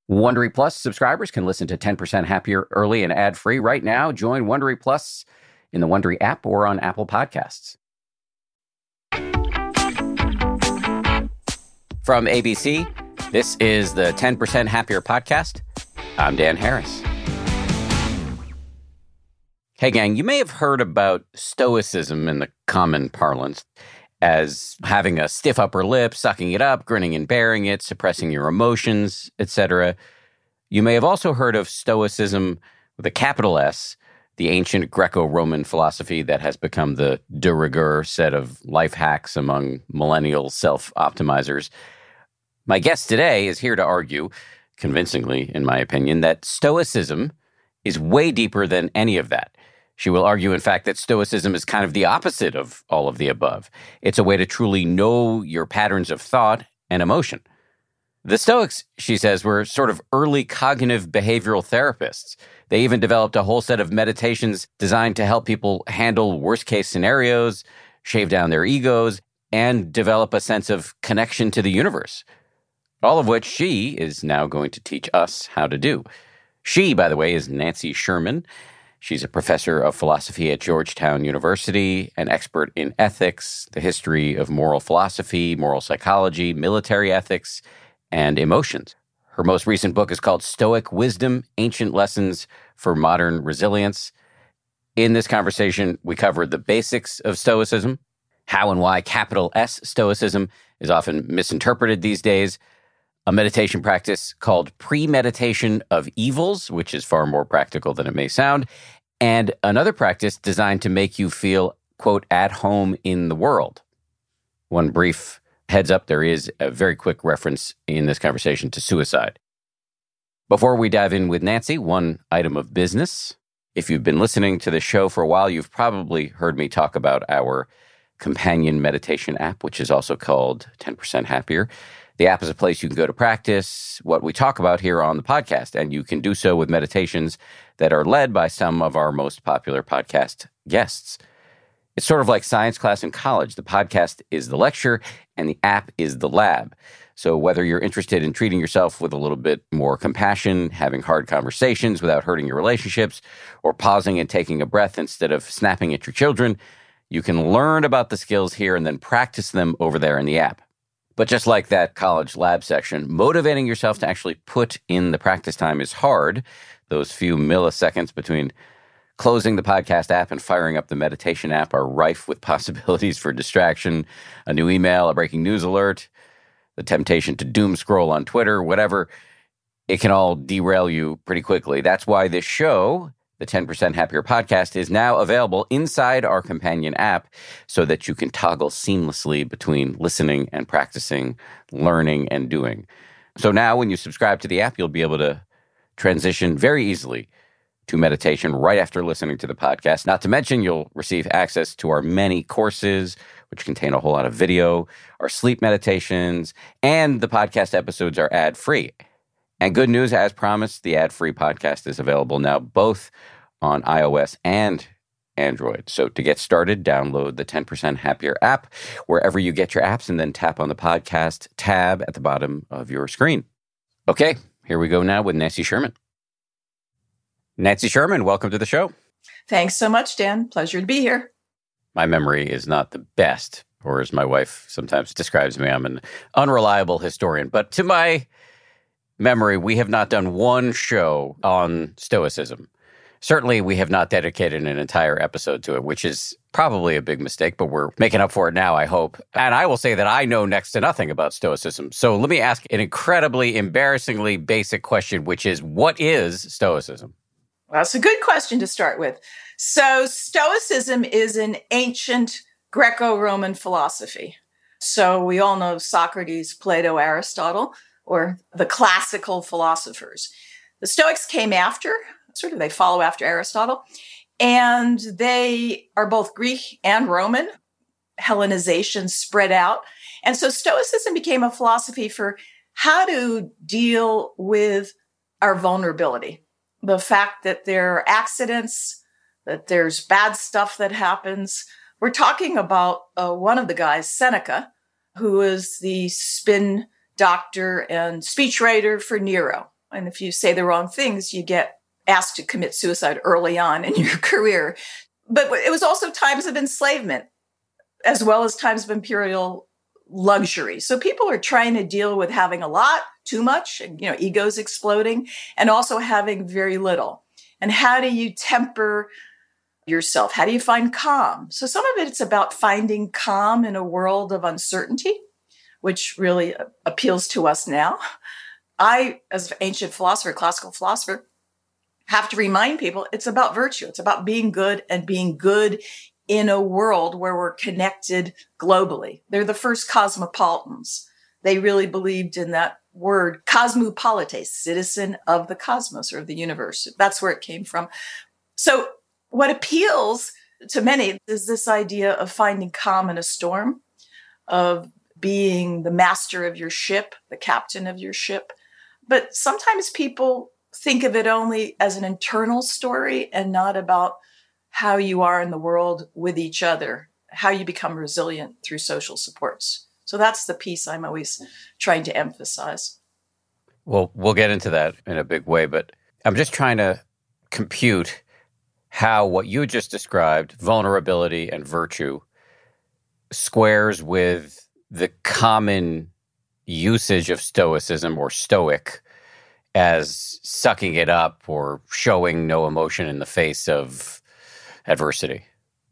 Wondery Plus subscribers can listen to 10% Happier early and ad-free right now. Join Wondery Plus in the Wondery app or on Apple Podcasts. From ABC, this is the 10% Happier podcast. I'm Dan Harris. Hey, gang, you may have heard about Stoicism in the common parlance as having a stiff upper lip, sucking it up, grinning and bearing it, suppressing your emotions, etc. You may have also heard of Stoicism with a capital S, the ancient Greco-Roman philosophy that has become the de rigueur set of life hacks among millennial self-optimizers. My guest today is here to argue, convincingly in my opinion, that Stoicism is way deeper than any of that. She will argue, in fact, that Stoicism is kind of the opposite of all of the above. It's a way to truly know your patterns of thought and emotion. The Stoics, she says, were sort of early cognitive behavioral therapists. They even developed a whole set of meditations designed to help people handle worst-case scenarios, shave down their egos, and develop a sense of connection to the universe. All of which she is now going to teach us how to do. She, by the way, is Nancy Sherman. She's a professor of philosophy at Georgetown University, an expert in ethics, the history of moral philosophy, moral psychology, military ethics, and emotions. Her most recent book is called Stoic Wisdom, Ancient Lessons for Modern Resilience. In this conversation, we cover the basics of Stoicism, how and why capital S Stoicism is often misinterpreted these days, a meditation practice called premeditation of evils, which is far more practical than it may sound, and another practice designed to make you feel, quote, at home in the world. One brief heads up, there is a very quick reference in this conversation to suicide. Before we dive in with Nancy, one item of business. If you've been listening to the show for a while, you've probably heard me talk about our companion meditation app, which is also called 10% Happier. The app is a place you can go to practice what we talk about here on the podcast, and you can do so with meditations that are led by some of our most popular podcast guests. It's sort of like science class in college. The podcast is the lecture, and the app is the lab. So whether you're interested in treating yourself with a little bit more compassion, having hard conversations without hurting your relationships, or pausing and taking a breath instead of snapping at your children, you can learn about the skills here and then practice them over there in the app. But just like that college lab section, motivating yourself to actually put in the practice time is hard. Those few milliseconds between closing the podcast app and firing up the meditation app are rife with possibilities for distraction, a new email, a breaking news alert, the temptation to doom scroll on Twitter, whatever. It can all derail you pretty quickly. That's why this show, the 10% Happier podcast, is now available inside our companion app so that you can toggle seamlessly between listening and practicing, learning and doing. So now when you subscribe to the app, you'll be able to transition very easily to meditation right after listening to the podcast. Not to mention, you'll receive access to our many courses, which contain a whole lot of video, our sleep meditations, and the podcast episodes are ad-free. And good news, as promised, the ad-free podcast is available now both on iOS and Android. So to get started, download the 10% Happier app wherever you get your apps and then tap on the podcast tab at the bottom of your screen. Okay, here we go now with Nancy Sherman. Nancy Sherman, welcome to the show. Thanks so much, Dan. Pleasure to be here. My memory is not the best, or as my wife sometimes describes me, I'm an unreliable historian. But to my memory, we have not done one show on Stoicism. Certainly, we have not dedicated an entire episode to it, which is probably a big mistake, but we're making up for it now, I hope. And I will say that I know next to nothing about Stoicism. So let me ask an incredibly, embarrassingly basic question, which is, what is Stoicism? Well, that's a good question to start with. So Stoicism is an ancient Greco-Roman philosophy. So we all know Socrates, Plato, Aristotle, or the classical philosophers. The Stoics came after, they follow after Aristotle, and they are both Greek and Roman. Hellenization spread out. And so Stoicism became a philosophy for how to deal with our vulnerability. The fact that there are accidents, that there's bad stuff that happens. We're talking about one of the guys, Seneca, who is the spin doctor and speechwriter for Nero. And if you say the wrong things, you get asked to commit suicide early on in your career. But it was also times of enslavement, as well as times of imperial luxury. So people are trying to deal with having a lot, too much, and, egos exploding, and also having very little. And how do you temper yourself? How do you find calm? So some of it's about finding calm in a world of uncertainty, which really appeals to us now. I, as an ancient philosopher, classical philosopher, have to remind people it's about virtue. It's about being good and being good in a world where we're connected globally. They're the first cosmopolitans. They really believed in that word, cosmopolites, citizen of the cosmos or of the universe. That's where it came from. So what appeals to many is this idea of finding calm in a storm, of being the master of your ship, the captain of your ship. But sometimes people think of it only as an internal story and not about how you are in the world with each other, how you become resilient through social supports. So that's the piece I'm always trying to emphasize. Well, we'll get into that in a big way, but I'm just trying to compute how what you just described, vulnerability and virtue, squares with the common usage of Stoicism or Stoic as sucking it up or showing no emotion in the face of adversity.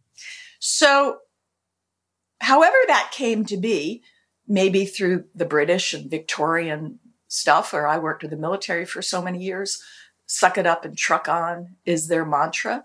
So, however that came to be, maybe through the British and Victorian stuff, or I worked with the military for so many years, suck it up and truck on is their mantra.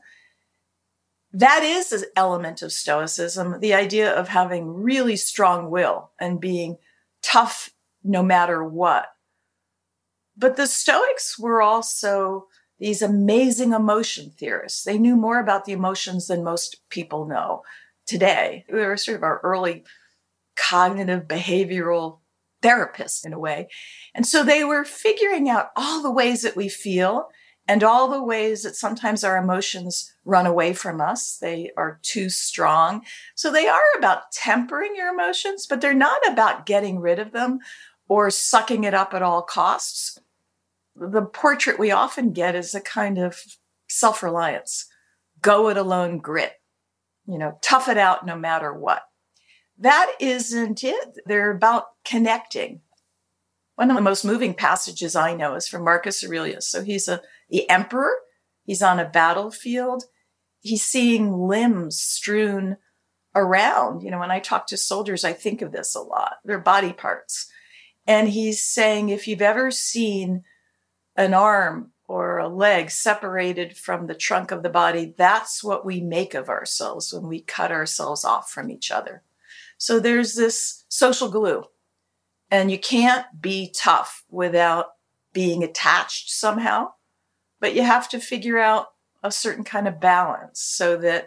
That is an element of Stoicism, the idea of having really strong will and being tough no matter what. But the Stoics were also these amazing emotion theorists. They knew more about the emotions than most people know today. They were sort of our early cognitive behavioral therapists in a way. And so they were figuring out all the ways that we feel and all the ways that sometimes our emotions run away from us. They are too strong. So they are about tempering your emotions, but they're not about getting rid of them or sucking it up at all costs. The portrait we often get is a kind of self-reliance, go it alone grit, tough it out no matter what. That isn't it. They're about connecting. One of the most moving passages I know is from Marcus Aurelius. So he's the emperor. He's on a battlefield. He's seeing limbs strewn around. When I talk to soldiers, I think of this a lot. They're body parts. And he's saying, if you've ever seen an arm or a leg separated from the trunk of the body, that's what we make of ourselves when we cut ourselves off from each other. So there's this social glue, and you can't be tough without being attached somehow, but you have to figure out a certain kind of balance so that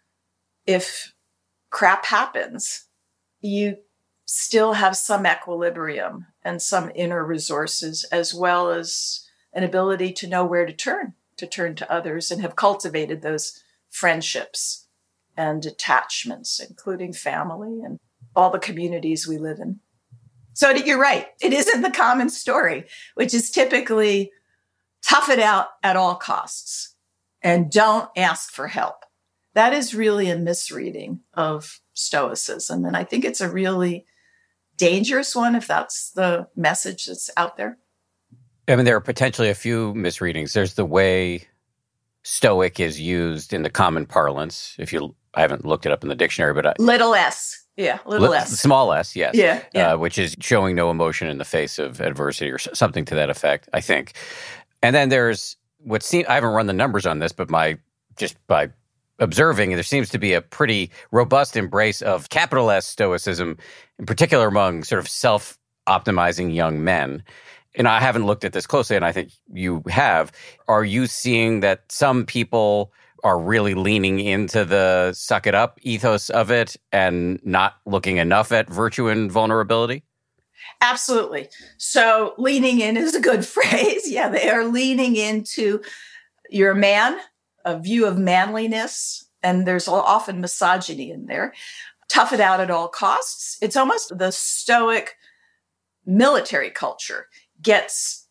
if crap happens, you still have some equilibrium and some inner resources, as well as an ability to know where to turn to others, and have cultivated those friendships and attachments, including family and all the communities we live in. So you're right. It isn't the common story, which is typically tough it out at all costs and don't ask for help. That is really a misreading of Stoicism. And I think it's a really dangerous one if that's the message that's out there. I mean, there are potentially a few misreadings. There's the way Stoic is used in the common parlance. I haven't looked it up in the dictionary, but little s. Yeah, little s. Small s, yes. Yeah. Which is showing no emotion in the face of adversity or something to that effect, I think. And then there's I haven't run the numbers on this, but just by observing, there seems to be a pretty robust embrace of capital S Stoicism, in particular among sort of self-optimizing young men. And I haven't looked at this closely, and I think you have. Are you seeing that some people are really leaning into the suck it up ethos of it and not looking enough at virtue and vulnerability? Absolutely. So leaning in is a good phrase. Yeah, they are leaning into you're a man, a view of manliness, and there's often misogyny in there. Tough it out at all costs. It's almost the Stoic military culture gets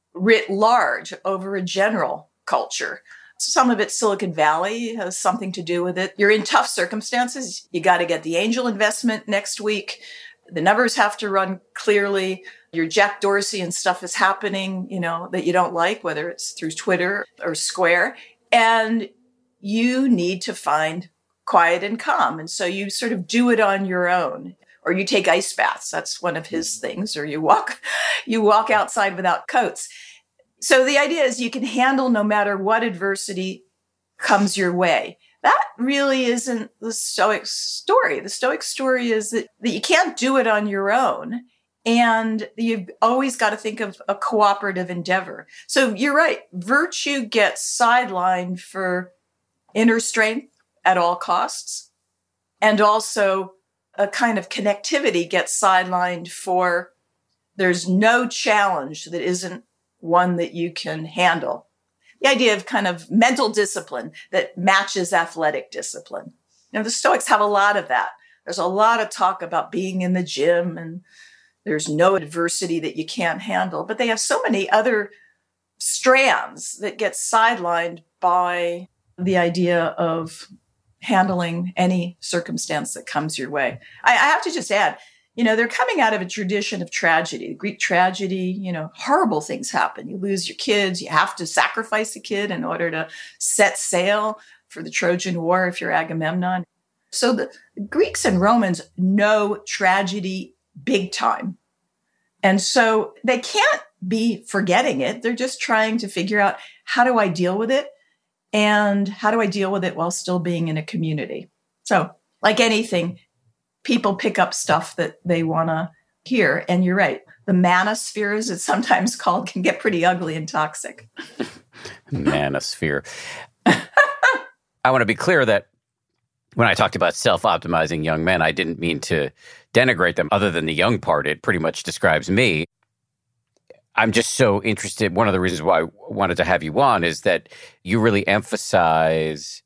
writ large over a general culture. Some of it, Silicon Valley has something to do with it. You're in tough circumstances. You got to get the angel investment next week. The numbers have to run clearly. Your Jack Dorsey and stuff is happening, that you don't like, whether it's through Twitter or Square. And you need to find quiet and calm. And so you sort of do it on your own. Or you take ice baths. That's one of his things. Or you walk outside without coats. So the idea is you can handle no matter what adversity comes your way. That really isn't the Stoic story. The Stoic story is that you can't do it on your own. And you've always got to think of a cooperative endeavor. So you're right. Virtue gets sidelined for inner strength at all costs. And also a kind of connectivity gets sidelined for there's no challenge that isn't one that you can handle. The idea of kind of mental discipline that matches athletic discipline. The Stoics have a lot of that. There's a lot of talk about being in the gym and there's no adversity that you can't handle, but they have so many other strands that get sidelined by the idea of handling any circumstance that comes your way. I have to just add, they're coming out of a tradition of tragedy, Greek tragedy, horrible things happen. You lose your kids. You have to sacrifice a kid in order to set sail for the Trojan War if you're Agamemnon. So the Greeks and Romans know tragedy big time. And so they can't be forgetting it. They're just trying to figure out, how do I deal with it? And how do I deal with it while still being in a community? So like anything, people pick up stuff that they want to hear. And you're right. The manosphere, as it's sometimes called, can get pretty ugly and toxic. Manosphere. I want to be clear that when I talked about self-optimizing young men, I didn't mean to denigrate them. Other than the young part, it pretty much describes me. I'm just so interested. One of the reasons why I wanted to have you on is that you really emphasize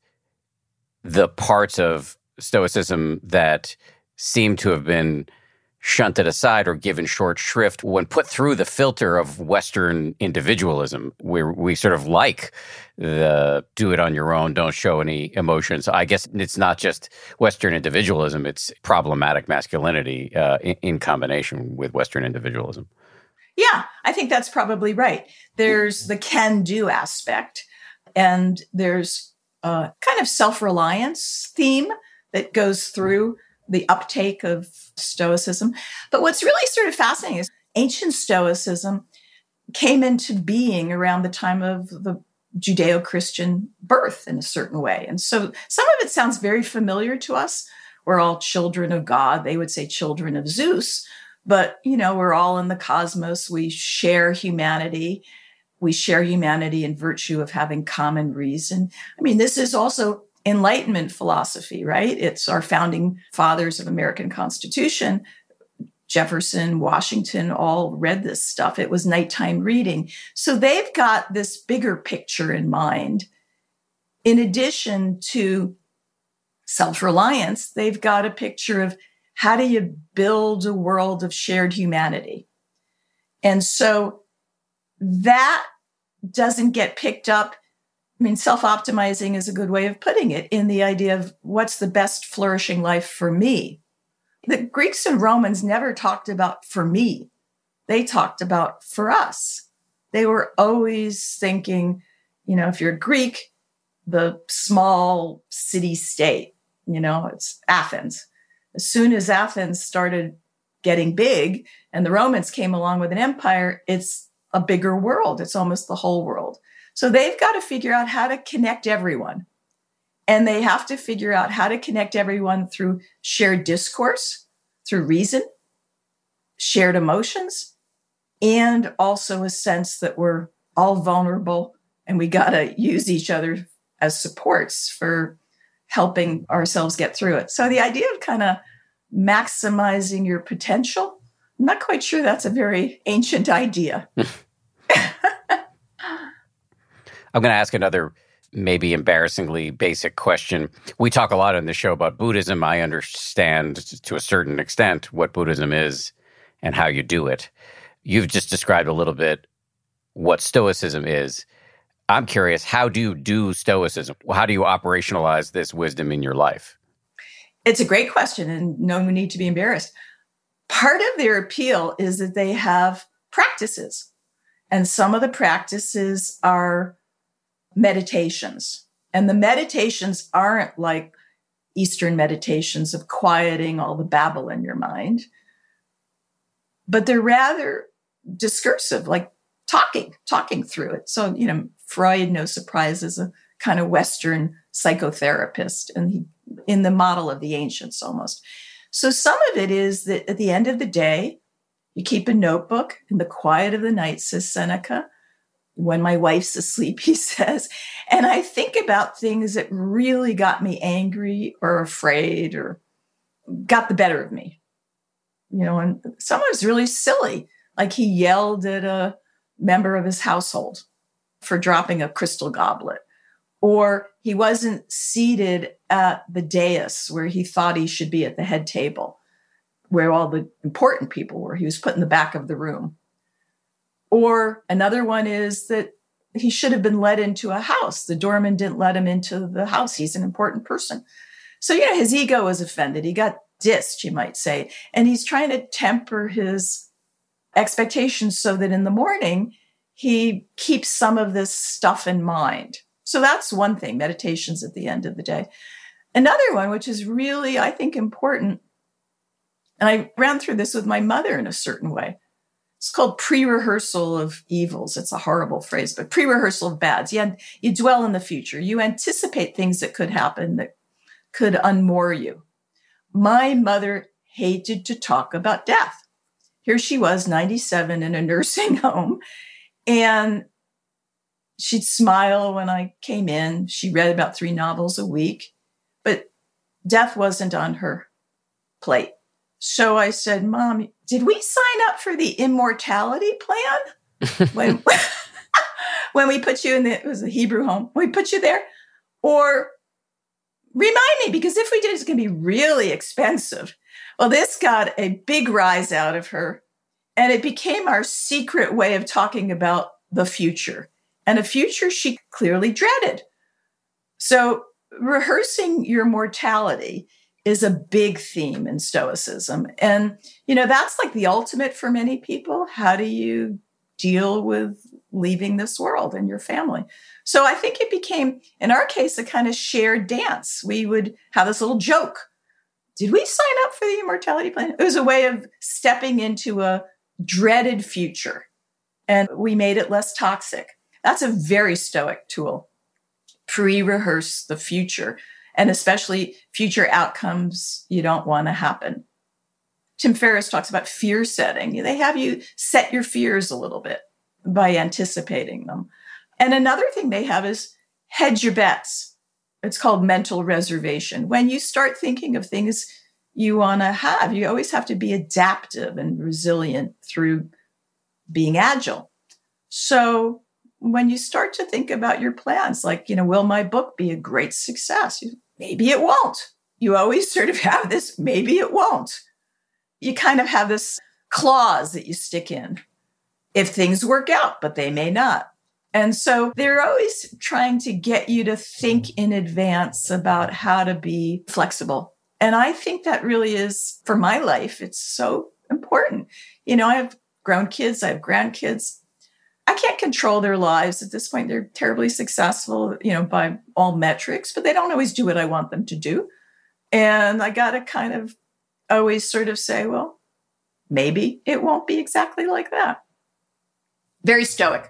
the parts of Stoicism that seem to have been shunted aside or given short shrift when put through the filter of Western individualism, where we sort of like the do it on your own, don't show any emotions. I guess it's not just Western individualism, it's problematic masculinity in combination with Western individualism. Yeah, I think that's probably right. There's the can-do aspect, and there's a kind of self-reliance theme that goes through the uptake of Stoicism. But what's really sort of fascinating is ancient Stoicism came into being around the time of the Judeo-Christian birth in a certain way. And so some of it sounds very familiar to us. We're all children of God. They would say children of Zeus. But, we're all in the cosmos. We share humanity. We share humanity in virtue of having common reason. I mean, this is also Enlightenment philosophy, right? It's our founding fathers of American Constitution. Jefferson, Washington, all read this stuff. It was nighttime reading. So they've got this bigger picture in mind. In addition to self-reliance, they've got a picture of how do you build a world of shared humanity? And so that doesn't get picked up. I mean, self-optimizing is a good way of putting it, in the idea of what's the best flourishing life for me. The Greeks and Romans never talked about for me. They talked about for us. They were always thinking, if you're Greek, the small city state, it's Athens. As soon as Athens started getting big and the Romans came along with an empire, it's a bigger world. It's almost the whole world. So they've got to figure out how to connect everyone. And they have to figure out how to connect everyone through shared discourse, through reason, shared emotions, and also a sense that we're all vulnerable and we got to use each other as supports for helping ourselves get through it. So the idea of kind of maximizing your potential, I'm not quite sure that's a very ancient idea. I'm going to ask another maybe embarrassingly basic question. We talk a lot on the show about Buddhism. I understand to a certain extent what Buddhism is and how you do it. You've just described a little bit what Stoicism is, I'm curious, how do you do Stoicism? How do you operationalize this wisdom in your life? It's a great question, and no need to be embarrassed. Part of their appeal is that they have practices. And some of the practices are meditations. And the meditations aren't like Eastern meditations of quieting all the babble in your mind, but they're rather discursive, like talking through it. So, Freud, no surprise, is a kind of Western psychotherapist, and he, in the model of the ancients almost. So some of it is that at the end of the day, you keep a notebook in the quiet of the night, says Seneca. When my wife's asleep, he says, and I think about things that really got me angry or afraid or got the better of me. And someone was really silly. Like he yelled at a member of his household for dropping a crystal goblet. Or he wasn't seated at the dais where he thought he should be at the head table, where all the important people were. He was put in the back of the room. Or another one is that he should have been let into a house. The doorman didn't let him into the house. He's an important person. So, his ego was offended. He got dissed, you might say. And he's trying to temper his expectations so that in the morning, he keeps some of this stuff in mind. So that's one thing, meditations at the end of the day. Another one, which is really, I think, important, and I ran through this with my mother in a certain way. It's called pre-rehearsal of evils. It's a horrible phrase, but pre-rehearsal of bads. You dwell in the future. You anticipate things that could happen that could unmoor you. My mother hated to talk about death. Here she was, 97, in a nursing home, and she'd smile when I came in. She read about 3 novels a week, but death wasn't on her plate. So I said, Mom, did we sign up for the immortality plan when we put you in it was a Hebrew home, when we put you there? Or remind me, because if we did, it's going to be really expensive. Well, this got a big rise out of her, and it became our secret way of talking about the future, and a future she clearly dreaded. So rehearsing your mortality is a big theme in Stoicism. And, that's like the ultimate for many people. How do you deal with leaving this world and your family? So I think it became, in our case, a kind of shared dance. We would have this little joke. Did we sign up for the immortality plan? It was a way of stepping into a dreaded future, and we made it less toxic. That's a very Stoic tool. Pre-rehearse the future, and especially future outcomes you don't want to happen. Tim Ferriss talks about fear setting. They have you set your fears a little bit by anticipating them. And another thing they have is hedge your bets. It's called mental reservation. When you start thinking of things you want to have, you always have to be adaptive and resilient through being agile. So when you start to think about your plans, like, will my book be a great success? Maybe it won't. You always sort of have this, maybe it won't. You kind of have this clause that you stick in. If things work out, but they may not. And so they're always trying to get you to think in advance about how to be flexible. And I think that really is, for my life, it's so important. I have grown kids, I have grandkids. I can't control their lives at this point. They're terribly successful, by all metrics, but they don't always do what I want them to do. And I got to kind of always sort of say, well, maybe it won't be exactly like that. Very Stoic.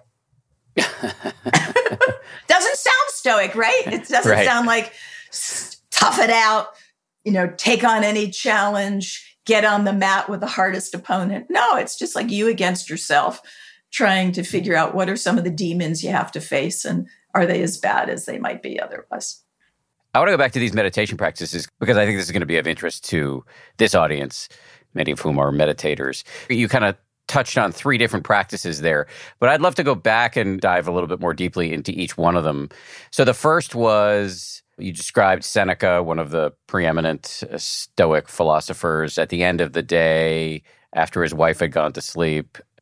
Doesn't sound Stoic, right? It doesn't sound like tough it out, take on any challenge, get on the mat with the hardest opponent. No, it's just like you against yourself, trying to figure out what are some of the demons you have to face, and are they as bad as they might be otherwise? I want to go back to these meditation practices because I think this is going to be of interest to this audience, many of whom are meditators. You kind of touched on 3 different practices there, but I'd love to go back and dive a little bit more deeply into each one of them. So the first was, you described Seneca, one of the preeminent Stoic philosophers. At the end of the day, after his wife had gone to sleep,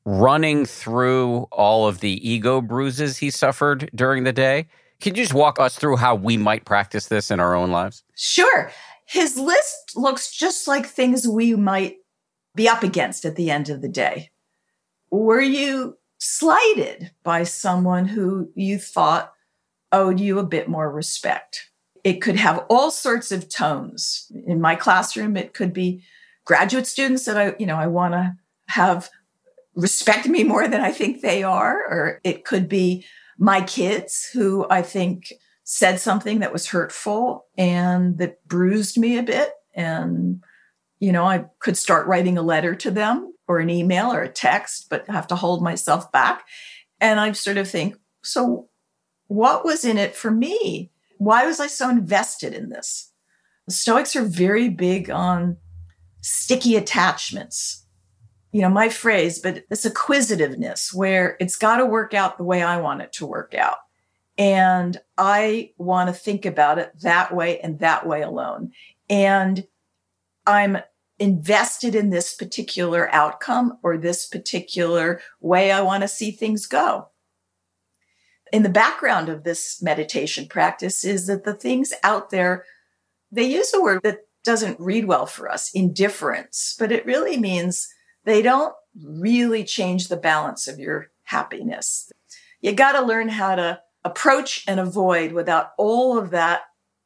running through all of the ego bruises he suffered during the day. Can you just walk us through how we might practice this in our own lives? Sure. His list looks just like things we might be up against at the end of the day. Were you slighted by someone who you thought owed you a bit more respect? It could have all sorts of tones. In my classroom, it could be graduate students that I want to have respect me more than I think they are, or it could be my kids who I think said something that was hurtful and that bruised me a bit. And, I could start writing a letter to them or an email or a text, but have to hold myself back. And I sort of think, so what was in it for me? Why was I so invested in this? The Stoics are very big on sticky attachments. My phrase, but this acquisitiveness where it's got to work out the way I want it to work out. And I want to think about it that way and that way alone. And I'm invested in this particular outcome or this particular way I want to see things go. In the background of this meditation practice is that the things out there, they use a word that doesn't read well for us, indifference, but it really means they don't really change the balance of your happiness. You got to learn how to approach and avoid without all of that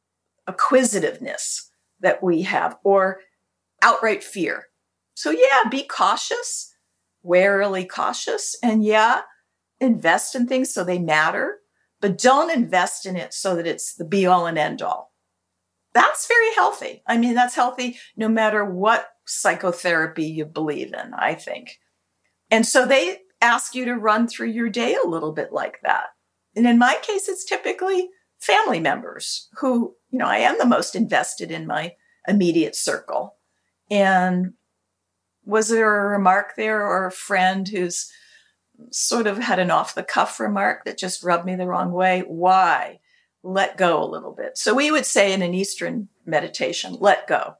acquisitiveness that we have or outright fear. So be cautious, warily cautious, and invest in things so they matter, but don't invest in it so that it's the be all and end all. That's very healthy. I mean, that's healthy no matter what psychotherapy you believe in, I think. And so they ask you to run through your day a little bit like that. And in my case, it's typically family members who, I am the most invested in my immediate circle. And was there a remark there or a friend who's sort of had an off-the-cuff remark that just rubbed me the wrong way? Why? Let go a little bit. So we would say in an Eastern meditation, let go.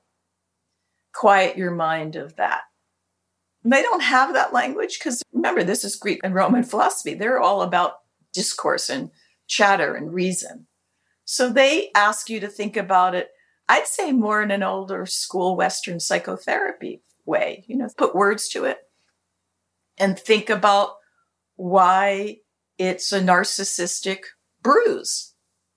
Quiet your mind of that. And they don't have that language because remember, this is Greek and Roman philosophy. They're all about discourse and chatter and reason. So they ask you to think about it, I'd say more in an older school Western psychotherapy way, put words to it and think about why it's a narcissistic bruise.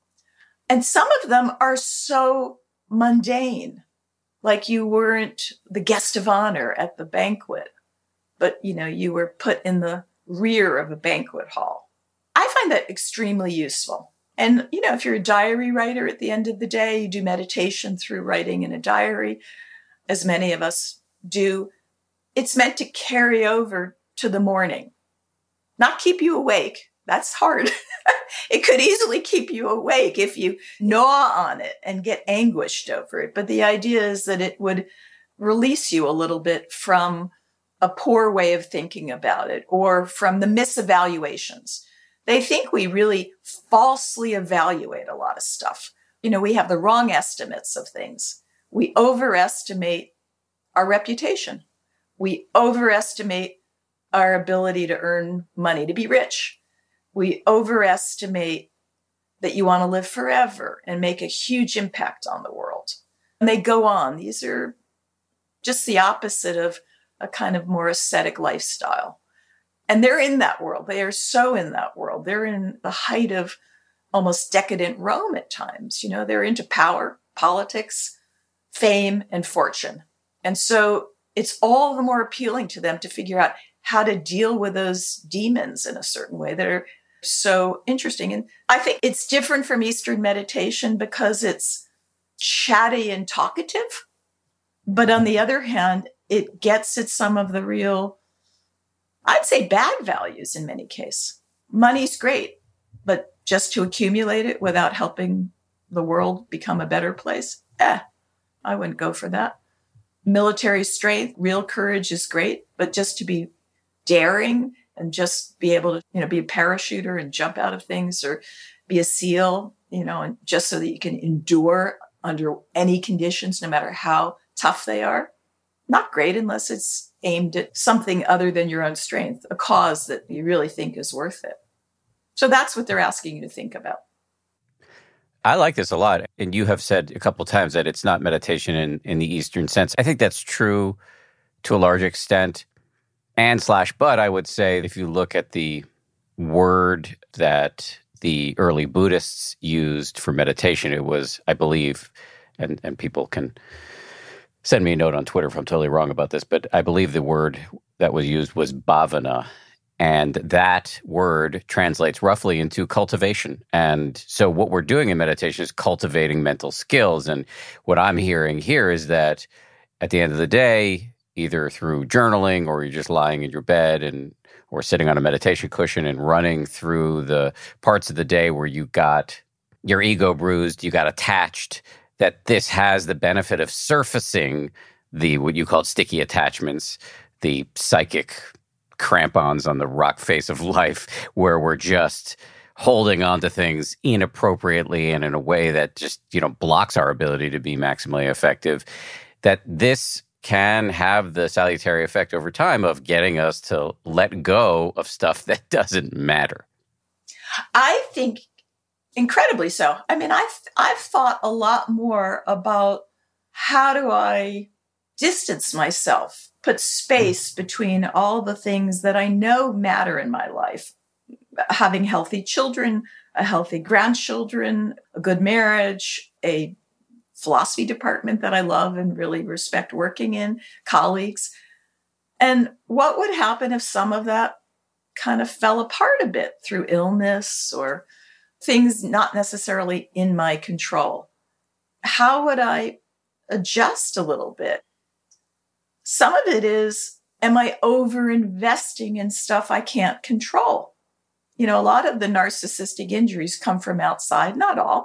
And some of them are so mundane, like you weren't the guest of honor at the banquet, but you were put in the rear of a banquet hall. I find that extremely useful. And, if you're a diary writer at the end of the day, you do meditation through writing in a diary, as many of us do. It's meant to carry over to the morning, not keep you awake. That's hard. It could easily keep you awake if you gnaw on it and get anguished over it. But the idea is that it would release you a little bit from a poor way of thinking about it or from the misevaluations. They think we really falsely evaluate a lot of stuff. We have the wrong estimates of things. We overestimate our reputation. We overestimate our ability to earn money, to be rich. We overestimate that you want to live forever and make a huge impact on the world. And they go on. These are just the opposite of a kind of more ascetic lifestyle. And they're in that world. They are so in that world. They're in the height of almost decadent Rome at times. They're into power, politics, fame, and fortune. And so it's all the more appealing to them to figure out how to deal with those demons in a certain way that are so interesting. And I think it's different from Eastern meditation because it's chatty and talkative. But on the other hand, it gets at some of the real, I'd say, bad values in many cases. Money's great, but just to accumulate it without helping the world become a better place, I wouldn't go for that. Military strength, real courage is great, but just to be daring and just be able to, be a parachuter and jump out of things or be a SEAL, and just so that you can endure under any conditions, no matter how tough they are. Not great unless it's aimed at something other than your own strength, a cause that you really think is worth it. So that's what they're asking you to think about. I like this a lot. And you have said a couple of times that it's not meditation in the Eastern sense. I think that's true to a large extent. But I would say if you look at the word that the early Buddhists used for meditation, it was, I believe, and people can send me a note on Twitter if I'm totally wrong about this, but I believe the word that was used was bhavana. And that word translates roughly into cultivation. And so what we're doing in meditation is cultivating mental skills. And what I'm hearing here is that at the end of the day, either through journaling or you're just lying in your bed or sitting on a meditation cushion and running through the parts of the day where you got your ego bruised, you got attached, that this has the benefit of surfacing what you call sticky attachments, the psychic crampons on the rock face of life, where we're just holding on to things inappropriately and in a way that just, blocks our ability to be maximally effective, that this can have the salutary effect over time of getting us to let go of stuff that doesn't matter. I think incredibly so. I mean, I've thought a lot more about how do I distance myself, put space between all the things that I know matter in my life. Having healthy children, a healthy grandchildren, a good marriage, a philosophy department that I love and really respect working in, colleagues. And what would happen if some of that kind of fell apart a bit through illness or things not necessarily in my control? How would I adjust a little bit? Some of it is, am I over-investing in stuff I can't control? A lot of the narcissistic injuries come from outside, not all,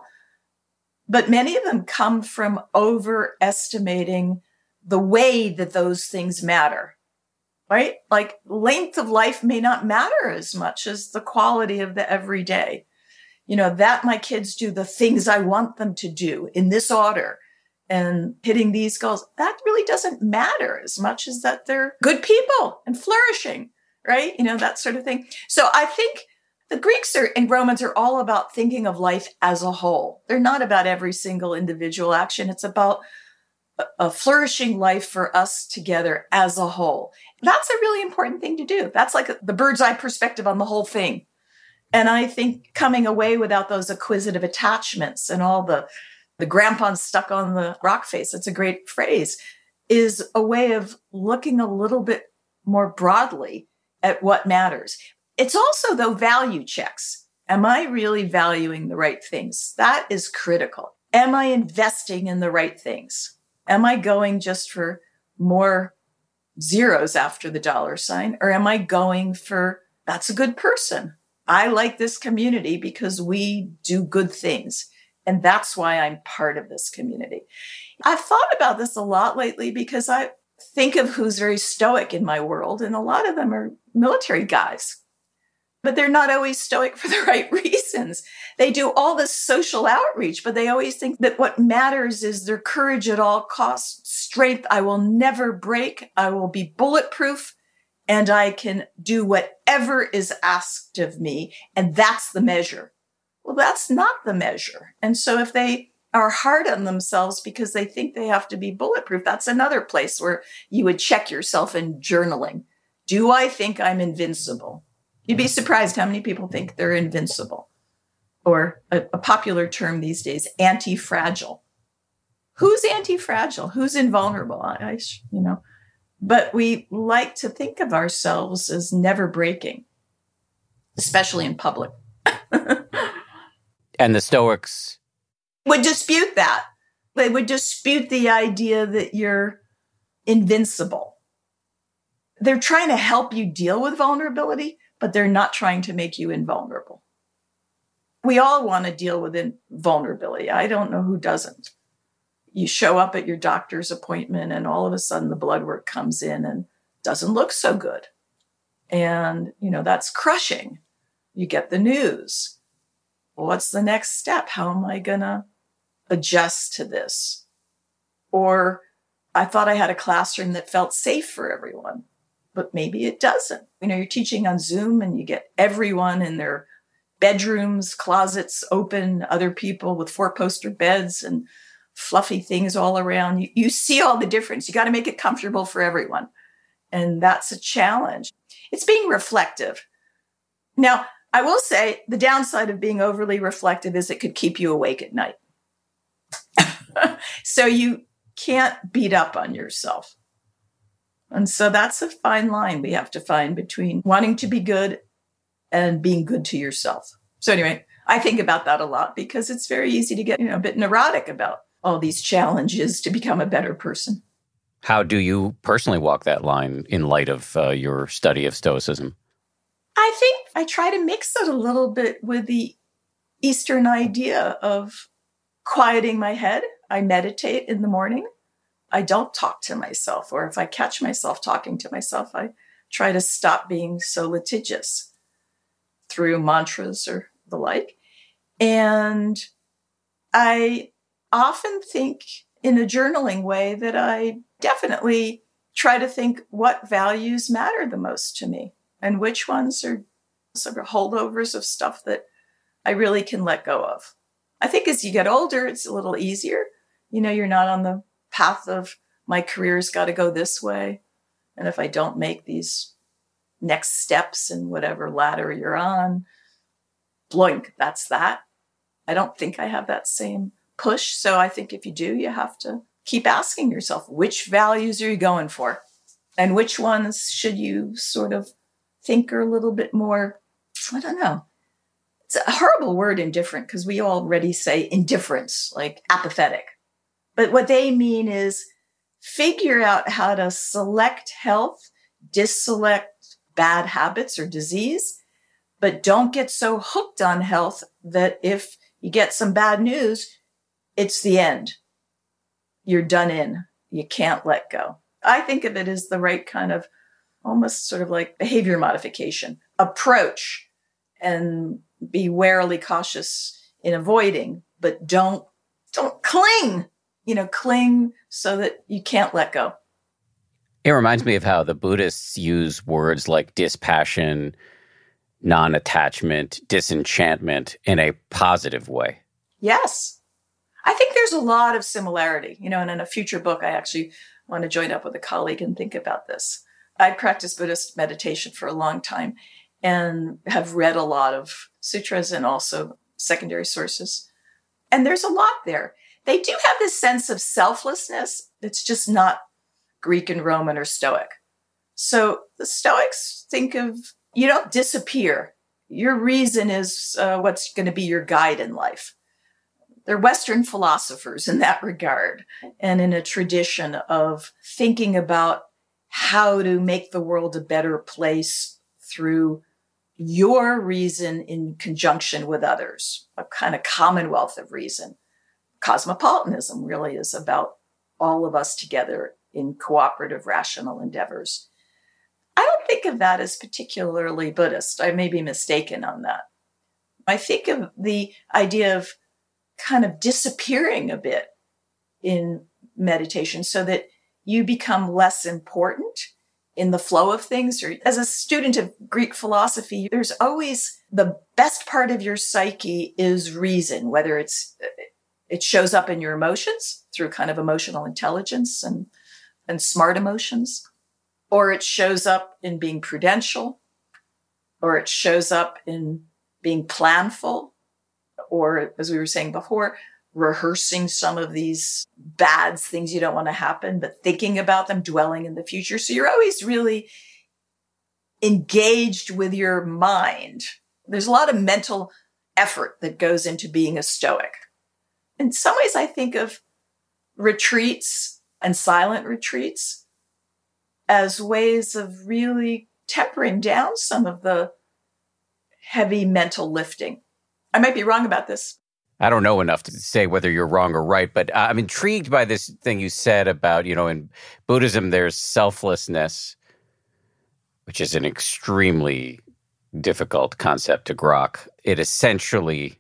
but many of them come from overestimating the way that those things matter, right? Like length of life may not matter as much as the quality of the everyday. That my kids do the things I want them to do in this order and hitting these goals, that really doesn't matter as much as that they're good people and flourishing, right? That sort of thing. So I think the Greeks and Romans are all about thinking of life as a whole. They're not about every single individual action. It's about a flourishing life for us together as a whole. That's a really important thing to do. That's like the bird's eye perspective on the whole thing. And I think coming away without those acquisitive attachments and all the grampons stuck on the rock face, that's a great phrase, is a way of looking a little bit more broadly at what matters. It's also, though, value checks. Am I really valuing the right things? That is critical. Am I investing in the right things? Am I going just for more zeros after the dollar sign? Or am I going for, that's a good person. I like this community because we do good things. And that's why I'm part of this community. I've thought about this a lot lately because I think of who's very stoic in my world. And a lot of them are military guys. But they're not always stoic for the right reasons. They do all this social outreach, but they always think that what matters is their courage at all costs, strength. I will never break. I will be bulletproof, and I can do whatever is asked of me. And that's the measure. Well, that's not the measure. And so if they are hard on themselves because they think they have to be bulletproof, that's another place where you would check yourself in journaling. Do I think I'm invincible? You'd be surprised how many people think they're invincible. Or a popular term these days, anti-fragile. Who's anti-fragile? Who's invulnerable? But we like to think of ourselves as never breaking, especially in public. And the Stoics would dispute that. They would dispute the idea that you're invincible. They're trying to help you deal with vulnerability, but they're not trying to make you invulnerable. We all want to deal with vulnerability. I don't know who doesn't. You show up at your doctor's appointment and all of a sudden the blood work comes in and doesn't look so good. And, that's crushing. You get the news. Well, what's the next step? How am I going to adjust to this? Or I thought I had a classroom that felt safe for everyone, but maybe it doesn't. You're teaching on Zoom and you get everyone in their bedrooms, closets open, other people with 4-poster beds and fluffy things all around. You see all the difference. You got to make it comfortable for everyone. And that's a challenge. It's being reflective. Now, I will say the downside of being overly reflective is it could keep you awake at night. So you can't beat up on yourself. And so that's a fine line we have to find between wanting to be good and being good to yourself. So anyway, I think about that a lot because it's very easy to get, a bit neurotic about all these challenges to become a better person. How do you personally walk that line in light of your study of Stoicism? I think I try to mix it a little bit with the Eastern idea of quieting my head. I meditate in the morning. I don't talk to myself, or if I catch myself talking to myself, I try to stop being so litigious through mantras or the like. And I often think in a journaling way that I definitely try to think what values matter the most to me and which ones are sort of holdovers of stuff that I really can let go of. I think as you get older, it's a little easier. You're not on the path of my career's got to go this way. And if I don't make these next steps in whatever ladder you're on, blink, that's that. I don't think I have that same push. So I think if you do, you have to keep asking yourself, which values are you going for? And which ones should you sort of think are a little bit more, I don't know. It's a horrible word, indifferent, because we already say indifference, like apathetic. But what they mean is figure out how to select health, disselect bad habits or disease, but don't get so hooked on health that if you get some bad news, it's the end. You're done in. You can't let go. I think of it as the right kind of almost sort of like behavior modification approach, and be warily cautious in avoiding, but don't cling. Cling so that you can't let go. It reminds me of how the Buddhists use words like dispassion, non-attachment, disenchantment in a positive way. Yes. I think there's a lot of similarity, and in a future book, I actually want to join up with a colleague and think about this. I practiced Buddhist meditation for a long time and have read a lot of sutras and also secondary sources. And there's a lot there. They do have this sense of selflessness. It's just not Greek and Roman or Stoic. So the Stoics think of, you don't disappear. Your reason is what's going to be your guide in life. They're Western philosophers in that regard, and in a tradition of thinking about how to make the world a better place through your reason in conjunction with others, a kind of commonwealth of reason. Cosmopolitanism really is about all of us together in cooperative, rational endeavors. I don't think of that as particularly Buddhist. I may be mistaken on that. I think of the idea of kind of disappearing a bit in meditation so that you become less important in the flow of things. Or as a student of Greek philosophy, there's always the best part of your psyche is reason, whether it shows up in your emotions through kind of emotional intelligence and smart emotions, or it shows up in being prudential, or it shows up in being planful, or, as we were saying before, rehearsing some of these bad things you don't want to happen, but thinking about them, dwelling in the future. So you're always really engaged with your mind. There's a lot of mental effort that goes into being a Stoic. In some ways, I think of retreats and silent retreats as ways of really tempering down some of the heavy mental lifting. I might be wrong about this. I don't know enough to say whether you're wrong or right, but I'm intrigued by this thing you said about, in Buddhism, there's selflessness, which is an extremely difficult concept to grok. It essentially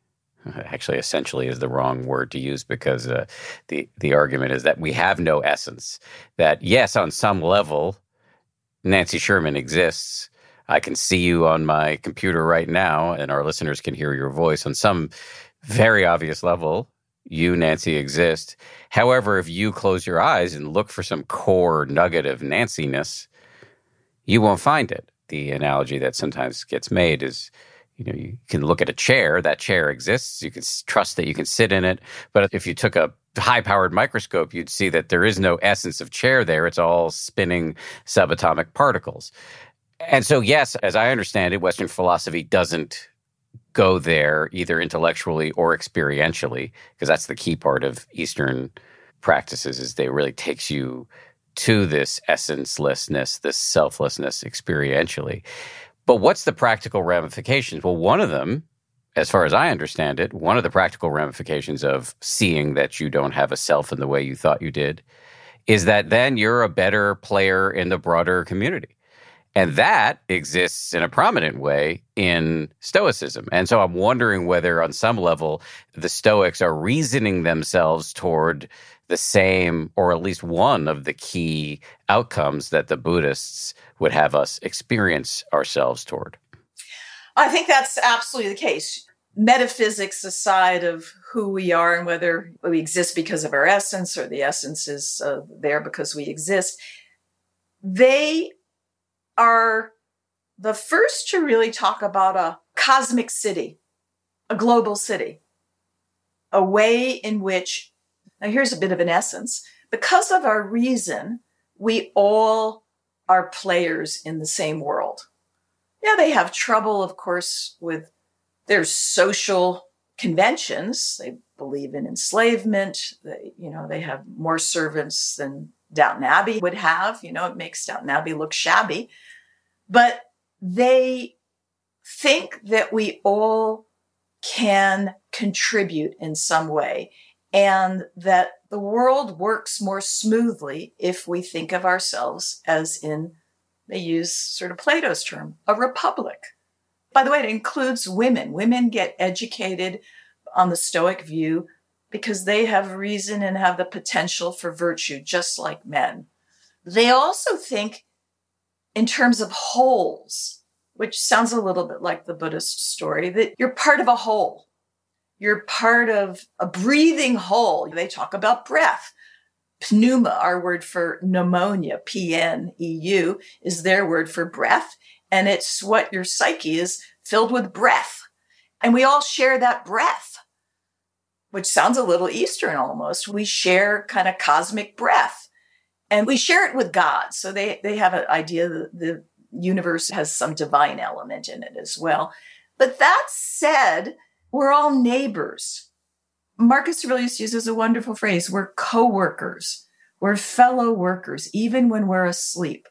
Actually, essentially is the wrong word to use, because the argument is that we have no essence. That, yes, on some level, Nancy Sherman exists. I can see you on my computer right now, and our listeners can hear your voice. On some very obvious level, you, Nancy, exist. However, if you close your eyes and look for some core nugget of Nancy-ness, you won't find it. The analogy that sometimes gets made is, you can look at a chair, that chair exists, you can trust that you can sit in it. But if you took a high-powered microscope, you'd see that there is no essence of chair there. It's all spinning subatomic particles. And so, yes, as I understand it, Western philosophy doesn't go there either intellectually or experientially, because that's the key part of Eastern practices, is they really takes you to this essencelessness, this selflessness experientially. But what's the practical ramifications? Well, one of them, as far as I understand it, one of the practical ramifications of seeing that you don't have a self in the way you thought you did is that then you're a better player in the broader community. And that exists in a prominent way in Stoicism. And so I'm wondering whether on some level the Stoics are reasoning themselves toward the same, or at least one of the key outcomes that the Buddhists would have us experience ourselves toward. I think that's absolutely the case. Metaphysics aside of who we are and whether we exist because of our essence or the essence is there because we exist, they are the first to really talk about a cosmic city, a global city, a way in which, now here's a bit of an essence, because of our reason, we all are players in the same world. Yeah, they have trouble, of course, with their social conventions. They believe in enslavement. They have more servants than Downton Abbey would have. It makes Downton Abbey look shabby. But they think that we all can contribute in some way, and that the world works more smoothly if we think of ourselves as in, they use sort of Plato's term, a republic. By the way, it includes women. Women get educated on the Stoic view because they have reason and have the potential for virtue, just like men. They also think in terms of wholes, which sounds a little bit like the Buddhist story, that you're part of a whole. You're part of a breathing whole. They talk about breath. Pneuma, our word for pneumonia, P-N-E-U, is their word for breath. And it's what your psyche is filled with breath. And we all share that breath, which sounds a little Eastern almost. We share kind of cosmic breath. And we share it with God. So they have an idea that the universe has some divine element in it as well. But that said, we're all neighbors. Marcus Aurelius uses a wonderful phrase. We're co-workers. We're fellow workers. Even when we're asleep,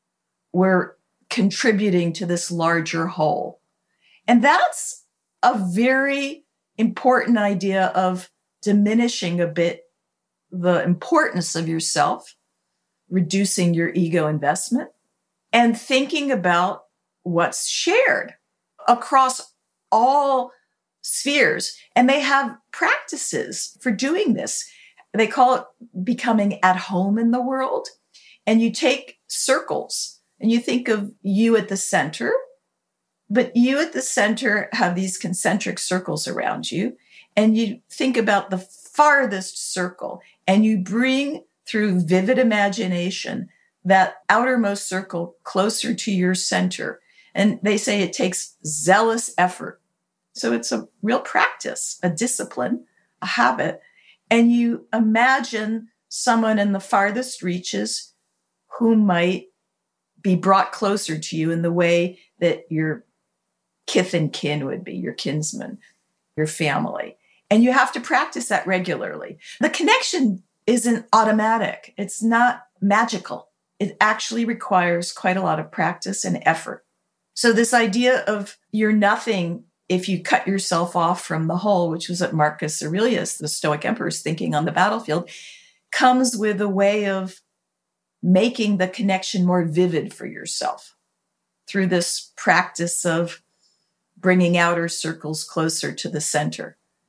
we're contributing to this larger whole. And that's a very important idea of diminishing a bit the importance of yourself, reducing your ego investment, and thinking about what's shared across all spheres. And they have practices for doing this. They call it becoming at home in the world. And you take circles and you think of you at the center, but you at the center have these concentric circles around you. And you think about the farthest circle and you bring through vivid imagination that outermost circle closer to your center. And they say it takes zealous effort. So it's a real practice, a discipline, a habit. And you imagine someone in the farthest reaches who might be brought closer to you in the way that your kith and kin would be, your kinsman, your family. And you have to practice that regularly. The connection isn't automatic. It's not magical. It actually requires quite a lot of practice and effort. So this idea of you're nothing if you cut yourself off from the whole, which was what Marcus Aurelius, the Stoic emperor, is thinking on the battlefield, comes with a way of making the connection more vivid for yourself through this practice of bringing outer circles closer to the center.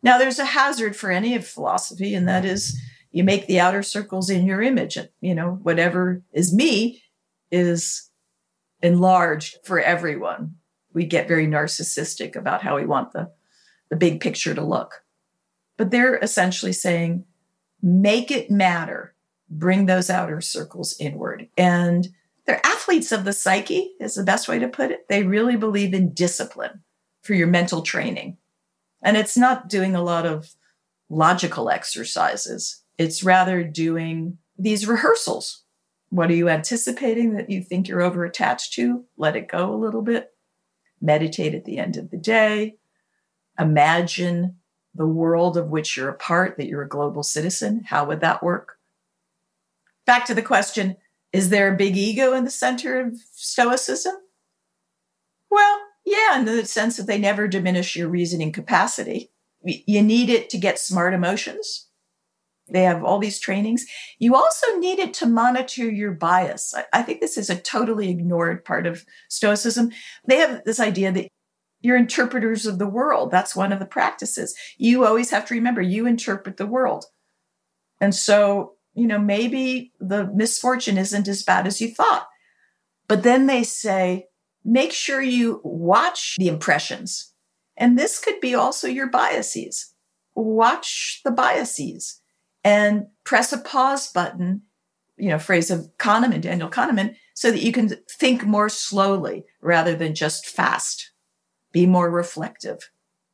Now, there's a hazard for any of philosophy, and that is you make the outer circles in your image. Whatever is me is enlarged for everyone. We get very narcissistic about how we want the big picture to look. But they're essentially saying, make it matter. Bring those outer circles inward. And they're athletes of the psyche, is the best way to put it. They really believe in discipline for your mental training. And it's not doing a lot of logical exercises. It's rather doing these rehearsals. What are you anticipating that you think you're over-attached to? Let it go a little bit. Meditate at the end of the day. Imagine the world of which you're a part, that you're a global citizen. How would that work? Back to the question, is there a big ego in the center of Stoicism? Well, yeah, in the sense that they never diminish your reasoning capacity. You need it to get smart emotions. They have all these trainings. You also need it to monitor your bias. I think this is a totally ignored part of Stoicism. They have this idea that you're interpreters of the world. That's one of the practices. You always have to remember, you interpret the world. And so, maybe the misfortune isn't as bad as you thought. But then they say, make sure you watch the impressions. And this could be also your biases. Watch the biases and press a pause button, phrase of Kahneman, Daniel Kahneman, so that you can think more slowly rather than just fast. Be more reflective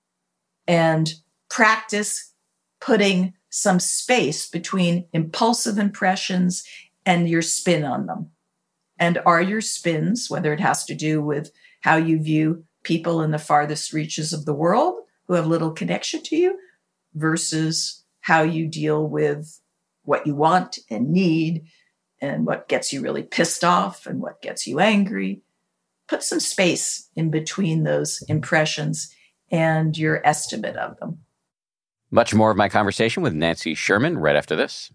and practice putting some space between impulsive impressions and your spin on them. And are your spins, whether it has to do with how you view people in the farthest reaches of the world who have little connection to you versus how you deal with what you want and need and what gets you really pissed off and what gets you angry. Put some space in between those impressions and your estimate of them. Much more of my conversation with Nancy Sherman right after this.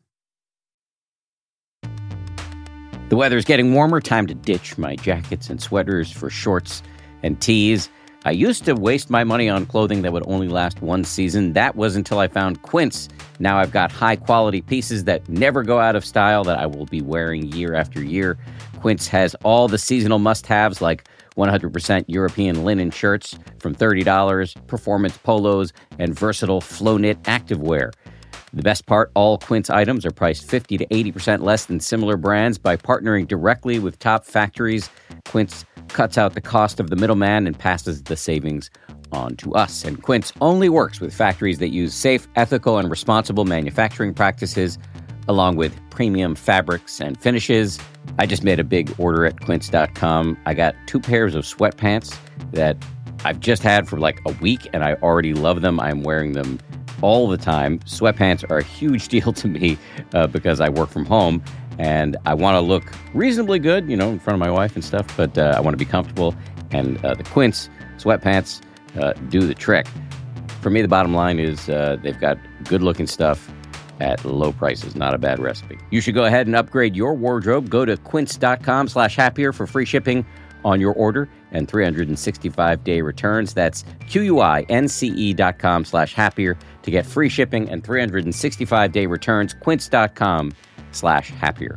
The weather's getting warmer. Time to ditch my jackets and sweaters for shorts and tees. I used to waste my money on clothing that would only last one season. That was until I found Quince. Now I've got high-quality pieces that never go out of style that I will be wearing year after year. Quince has all the seasonal must-haves like 100% European linen shirts from $30, performance polos, and versatile flow-knit activewear. The best part, all Quince items are priced 50 to 80% less than similar brands. By partnering directly with top factories, Quince cuts out the cost of the middleman and passes the savings on to us. And Quince only works with factories that use safe, ethical, and responsible manufacturing practices, along with premium fabrics and finishes. I just made a big order at quince.com. I got 2 pairs of sweatpants that I've just had for like a week, and I already love them. I'm wearing them all the time. Sweatpants are a huge deal to me because I work from home and I want to look reasonably good, in front of my wife and stuff, but I want to be comfortable. And the Quince sweatpants do the trick. For me, the bottom line is they've got good looking stuff at low prices. Not a bad recipe. You should go ahead and upgrade your wardrobe. Go to quince.com/happier for free shipping on your order and 365-day returns. That's QUINCE.com/happier to get free shipping and 365-day returns. Quince.com/happier.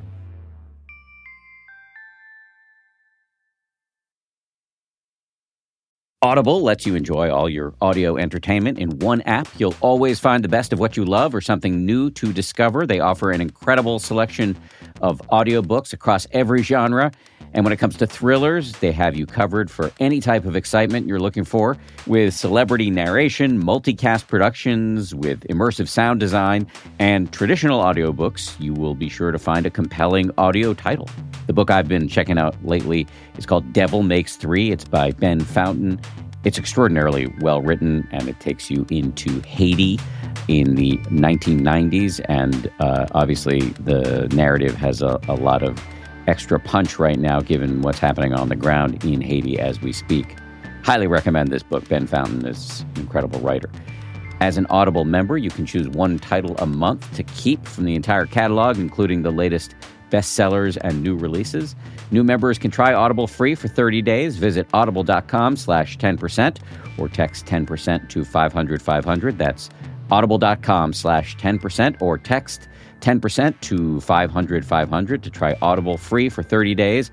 Audible lets you enjoy all your audio entertainment in one app. You'll always find the best of what you love or something new to discover. They offer an incredible selection of audiobooks across every genre. And when it comes to thrillers, they have you covered for any type of excitement you're looking for. With celebrity narration, multicast productions, with immersive sound design, and traditional audiobooks, you will be sure to find a compelling audio title. The book I've been checking out lately is called Devil Makes Three. It's by Ben Fountain. It's extraordinarily well written, and it takes you into Haiti in the 1990s. And obviously, the narrative has a lot of extra punch right now, given what's happening on the ground in Haiti as we speak. Highly recommend this book. Ben Fountain is an incredible writer. As an Audible member, you can choose one title a month to keep from the entire catalog, including the latest bestsellers and new releases. New members can try Audible free for 30 days. Visit audible.com/10% or text 10% to 500 500. That's audible.com/10% or text 10% to 500 500 to try Audible free for 30 days.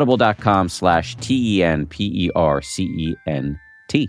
Audible.com/TENPERCENT.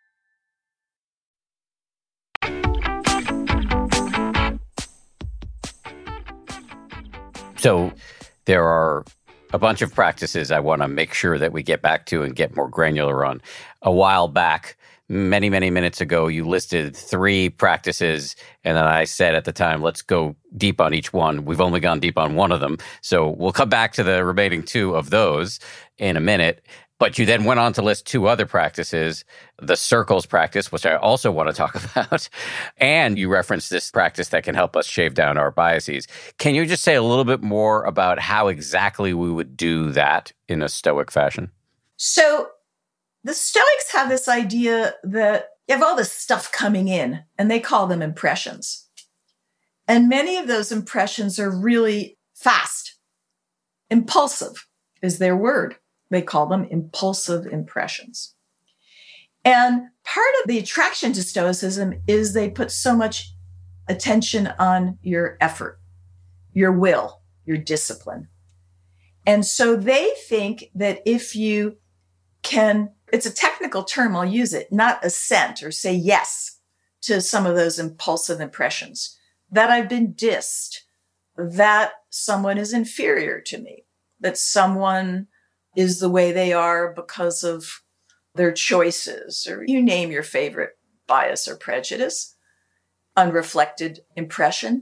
So there are a bunch of practices I want to make sure that we get back to and get more granular on. A while back, many, many minutes ago, you listed 3 practices, and then I said at the time, let's go deep on each one. We've only gone deep on one of them, so we'll come back to the remaining 2 of those in a minute. But you then went on to list 2 other practices, the circles practice, which I also want to talk about, and you referenced this practice that can help us shave down our biases. Can you just say a little bit more about how exactly we would do that in a Stoic fashion? So the Stoics have this idea that you have all this stuff coming in, and they call them impressions. And many of those impressions are really fast. Impulsive is their word. They call them impulsive impressions. And part of the attraction to Stoicism is they put so much attention on your effort, your will, your discipline. And so they think that if you can, it's a technical term, I'll use it, not assent or say yes to some of those impulsive impressions, that I've been dissed, that someone is inferior to me, that someone is the way they are because of their choices, or you name your favorite bias or prejudice, unreflected impression.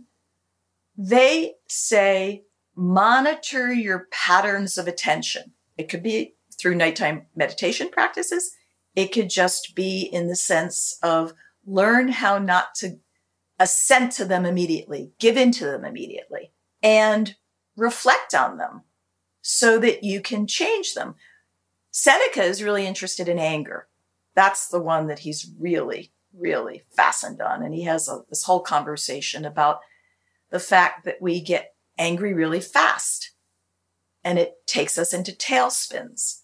They say, monitor your patterns of attention. It could be through nighttime meditation practices. It could just be in the sense of learn how not to assent to them immediately, give in to them immediately, and reflect on them so that you can change them. Seneca is really interested in anger. That's the one that he's really, really fastened on. And he has this whole conversation about the fact that we get angry really fast and it takes us into tailspins,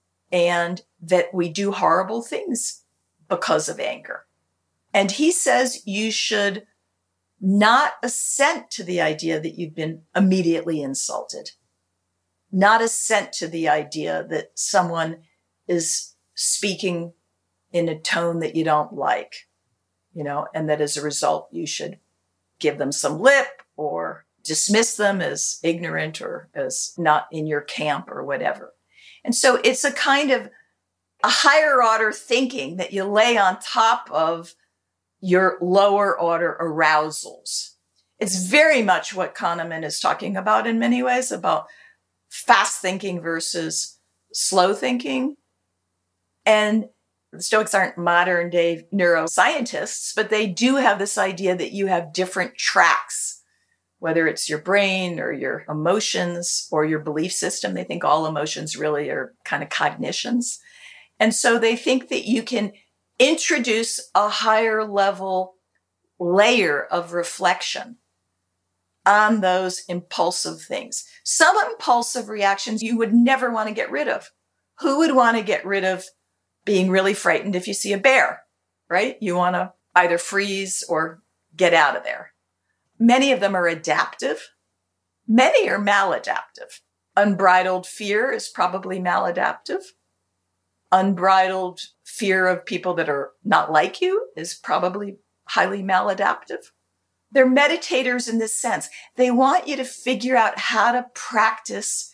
and that we do horrible things because of anger. And he says you should not assent to the idea that you've been immediately insulted. Not assent to the idea that someone is speaking in a tone that you don't like, and that as a result, you should give them some lip or dismiss them as ignorant or as not in your camp or whatever. And so it's a kind of a higher order thinking that you lay on top of your lower order arousals. It's very much what Kahneman is talking about in many ways, about fast thinking versus slow thinking. And the Stoics aren't modern day neuroscientists, but they do have this idea that you have different tracks, whether it's your brain or your emotions or your belief system. They think all emotions really are kind of cognitions. And so they think that you can introduce a higher level layer of reflection on those impulsive things. Some impulsive reactions you would never want to get rid of. Who would want to get rid of being really frightened if you see a bear, right? You want to either freeze or get out of there. Many of them are adaptive. Many are maladaptive. Unbridled fear is probably maladaptive. Unbridled fear of people that are not like you is probably highly maladaptive. They're meditators in this sense. They want you to figure out how to practice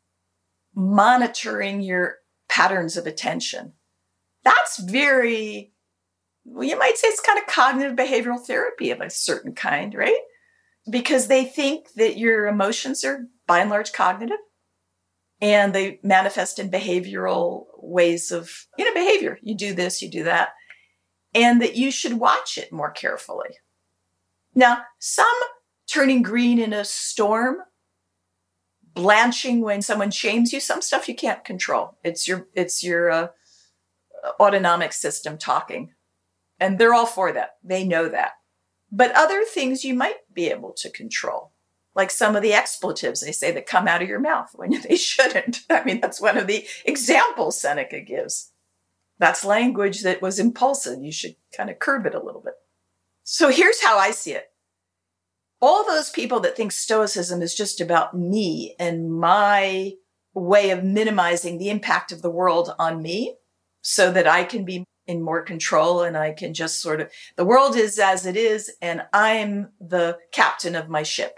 monitoring your patterns of attention. That's very, you might say it's kind of cognitive behavioral therapy of a certain kind, right? Because they think that your emotions are by and large cognitive, and they manifest in behavioral ways of, behavior. You do this, you do that, and that you should watch it more carefully. Now, some turning green in a storm, blanching when someone shames you, some stuff you can't control. It's your autonomic system talking. And they're all for that. They know that. But other things you might be able to control. like some of the expletives they say that come out of your mouth when they shouldn't. I mean, that's one of the examples Seneca gives. That's language that was impulsive. You should kind of curb it a little bit. So here's how I see it. All those people that think Stoicism is just about me and my way of minimizing the impact of the world on me so that I can be in more control and I can just sort of, the world is as it is and I'm the captain of my ship.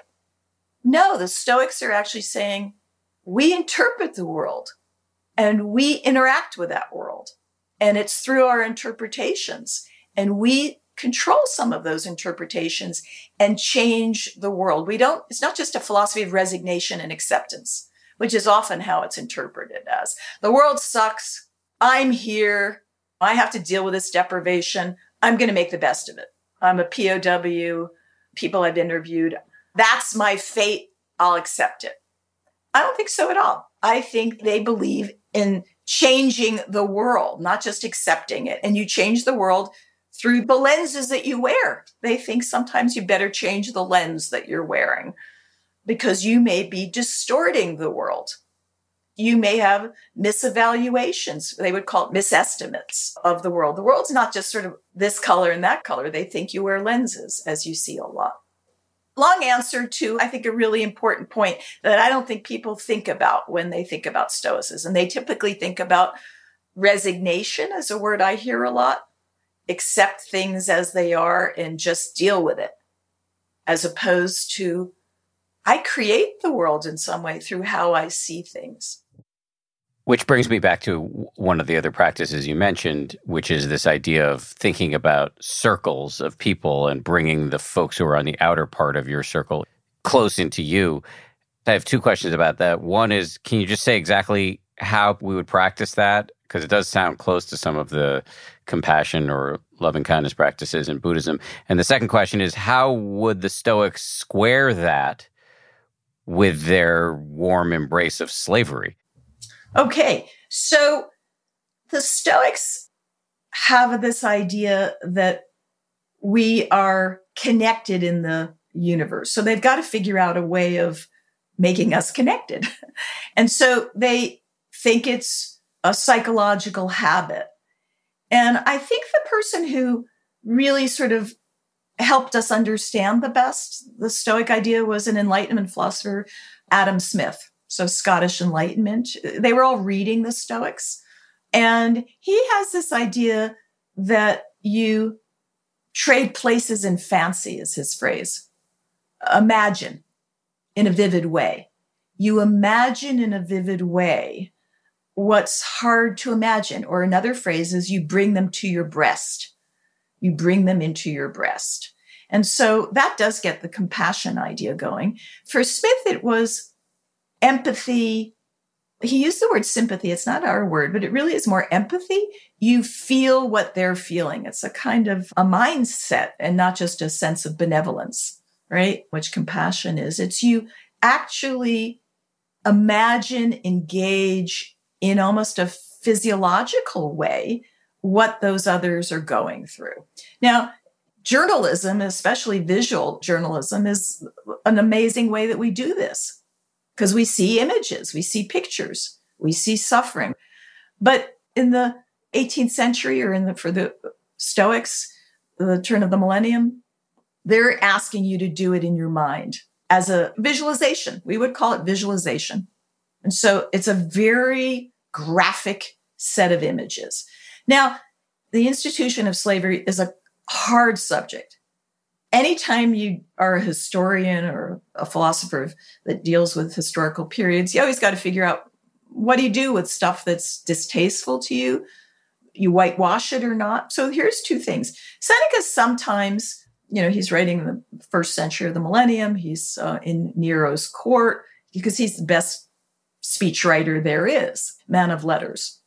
No, the Stoics are actually saying we interpret the world and we interact with that world. And it's through our interpretations and we control some of those interpretations and change the world. It's not just a philosophy of resignation and acceptance, which is often how it's interpreted as. The world sucks. I'm here. I have to deal with this deprivation. I'm going to make the best of it. I'm a POW, people I've interviewed. That's my fate. I'll accept it. I don't think so at all. I think they believe in changing the world, not just accepting it. And you change the world through the lenses that you wear. They think sometimes you better change the lens that you're wearing because you may be distorting the world. You may have misevaluations. They would call it misestimates of the world. The world's not just sort of this color and that color. They think you wear lenses, as you see a lot. Long answer to, I think, a really important point that I don't think people think about when they think about Stoicism. They typically think about resignation as a word I hear a lot. Accept things as they are and just deal with it, as opposed to I create the world in some way through how I see things. Which brings me back to one of the other practices you mentioned, which is this idea of thinking about circles of people and bringing the folks who are on the outer part of your circle close into you. I have two questions about that. One is, can you just say exactly how we would practice that? Because it does sound close to some of the compassion or loving kindness practices in Buddhism. And the second question is, how would the Stoics square that with their warm embrace of slavery? Okay, so the Stoics have this idea that we are connected in the universe. So they've got to figure out a way of making us connected. And so they think it's a psychological habit. And I think the person who really sort of helped us understand the Stoic idea was an Enlightenment philosopher, Adam Smith. So Scottish Enlightenment. They were all reading the Stoics. And he has this idea that you trade places in fancy, is his phrase. Imagine in a vivid way. You imagine in a vivid way what's hard to imagine. Or another phrase is you bring them to your breast. You bring them into your breast. And so that does get the compassion idea going. For Smith, it was empathy. He used the word sympathy. It's not our word, but it really is more empathy. You feel what they're feeling. It's a kind of a mindset and not just a sense of benevolence, right? Which compassion is. It's you actually imagine, engage in almost a physiological way what those others are going through. Now, journalism, especially visual journalism, is an amazing way that we do this because we see images, we see pictures, we see suffering. But in the 18th century or for the Stoics, the turn of the millennium, they're asking you to do it in your mind as a visualization. We would call it visualization. And so it's a very graphic set of images. Now, the institution of slavery is a hard subject. Anytime you are a historian or a philosopher that deals with historical periods, you always got to figure out what do you do with stuff that's distasteful to you? You whitewash it or not? So here's two things. Seneca sometimes, he's writing in the first century of the millennium. He's in Nero's court because he's the best speechwriter there is, man of letters.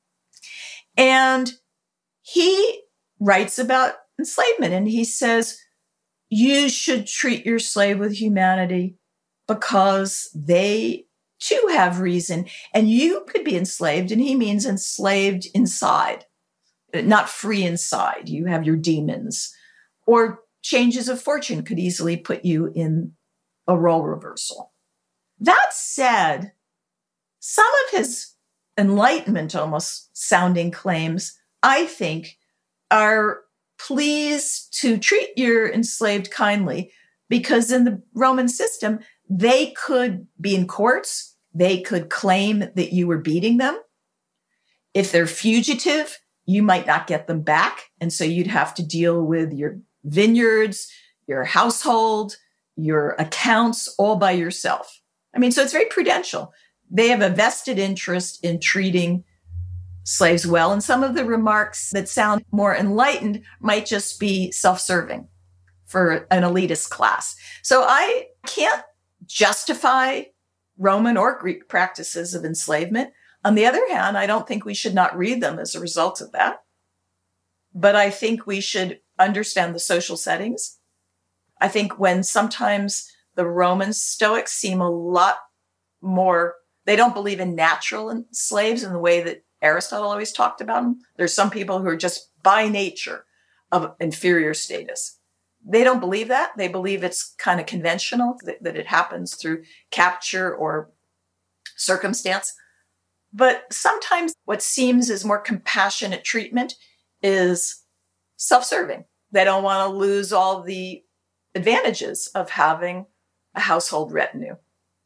And he writes about enslavement and he says, you should treat your slave with humanity because they too have reason. And you could be enslaved, and he means enslaved inside, not free inside. You have your demons. Or changes of fortune could easily put you in a role reversal. That said, some of his Enlightenment almost sounding claims, I think, are please to treat your enslaved kindly, because in the Roman system, they could be in courts. They could claim that you were beating them. If they're fugitive, you might not get them back. And so you'd have to deal with your vineyards, your household, your accounts all by yourself. I mean, so it's very prudential. They have a vested interest in treating slaves well. And some of the remarks that sound more enlightened might just be self-serving for an elitist class. So I can't justify Roman or Greek practices of enslavement. On the other hand, I don't think we should not read them as a result of that. But I think we should understand the social settings. I think when sometimes the Roman Stoics seem a lot more, they don't believe in natural slaves in the way that Aristotle always talked about them. There's some people who are just by nature of inferior status. They don't believe that. They believe it's kind of conventional, that it happens through capture or circumstance. But sometimes what seems as more compassionate treatment is self-serving. They don't want to lose all the advantages of having a household retinue.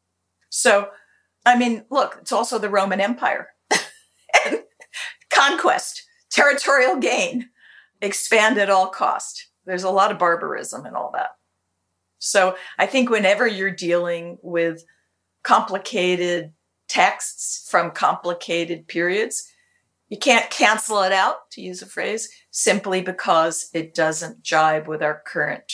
So, I mean, look, it's also the Roman Empire. And conquest, territorial gain, expand at all cost. There's a lot of barbarism and all that. So I think whenever you're dealing with complicated texts from complicated periods, you can't cancel it out, to use a phrase, simply because it doesn't jibe with our current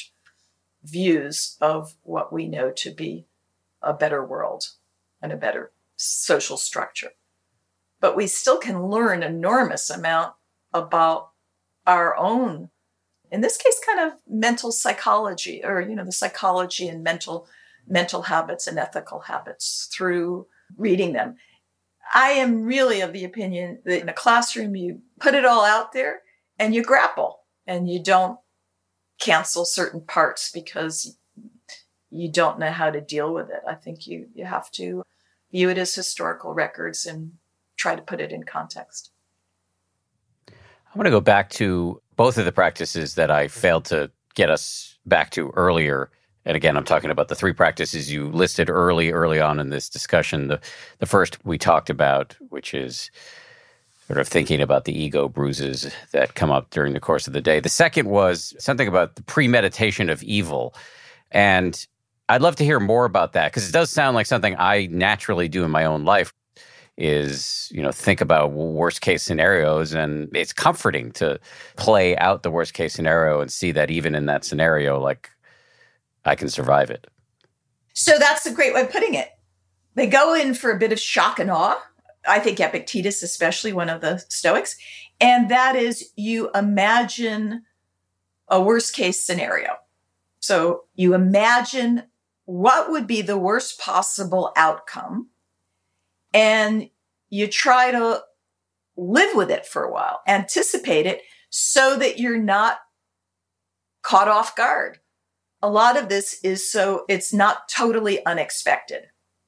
views of what we know to be a better world and a better social structure. But we still can learn an enormous amount about our own, in this case, kind of mental psychology, or, the psychology and mental habits and ethical habits through reading them. I am really of the opinion that in a classroom, you put it all out there and you grapple and you don't cancel certain parts because you don't know how to deal with it. I think you have to view it as historical records and try to put it in context. I want to go back to both of the practices that I failed to get us back to earlier. And again, I'm talking about the three practices you listed early on in this discussion. The first we talked about, which is sort of thinking about the ego bruises that come up during the course of the day. The second was something about the premeditation of evil. And I'd love to hear more about that, because it does sound like something I naturally do in my own life, is, think about worst case scenarios. And it's comforting to play out the worst case scenario and see that even in that scenario, like, I can survive it. So that's a great way of putting it. They go in for a bit of shock and awe. I think Epictetus, especially, one of the Stoics. And that is, you imagine a worst case scenario. So you imagine what would be the worst possible outcome, and you try to live with it for a while, anticipate it so that you're not caught off guard. A lot of this is so it's not totally unexpected.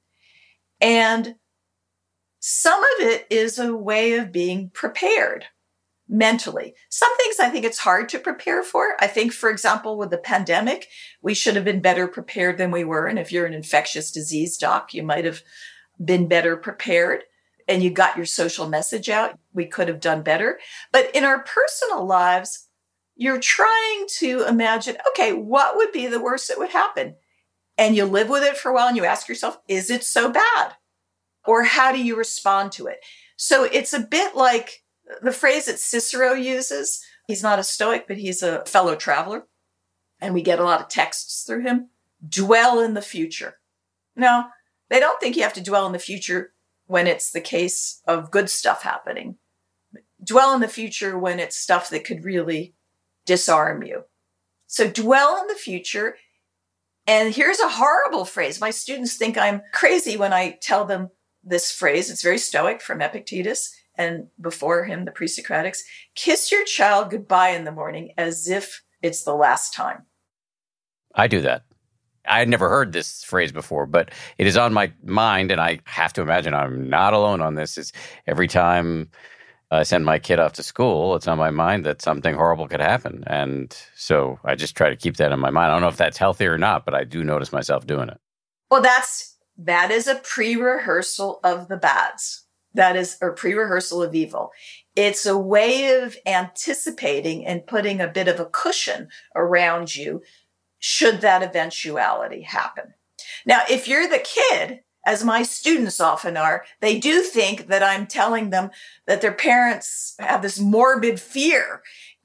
And some of it is a way of being prepared mentally. Some things I think it's hard to prepare for. I think, for example, with the pandemic, we should have been better prepared than we were. And if you're an infectious disease doc, you might have been better prepared and you got your social message out. We could have done better. But in our personal lives, you're trying to imagine, okay, what would be the worst that would happen? And you live with it for a while and you ask yourself, is it so bad? Or how do you respond to it? So it's a bit like the phrase that Cicero uses. He's not a Stoic, but he's a fellow traveler. And we get a lot of texts through him. Dwell in the future. Now, they don't think you have to dwell in the future when it's the case of good stuff happening. Dwell in the future when it's stuff that could really disarm you. So dwell in the future. And here's a horrible phrase. My students think I'm crazy when I tell them this phrase. It's very Stoic, from Epictetus, and before him, the pre-Socratics. Kiss your child goodbye in the morning as if it's the last time. I do that. I had never heard this phrase before, but it is on my mind, and I have to imagine I'm not alone on this. Is every time I send my kid off to school, it's on my mind that something horrible could happen. And so I just try to keep that in my mind. I don't know if that's healthy or not, but I do notice myself doing it. Well, that is a pre-rehearsal of the bads. That is a pre-rehearsal of evil. It's a way of anticipating and putting a bit of a cushion around you should that eventuality happen. Now, if you're the kid, as my students often are, they do think that I'm telling them that their parents have this morbid fear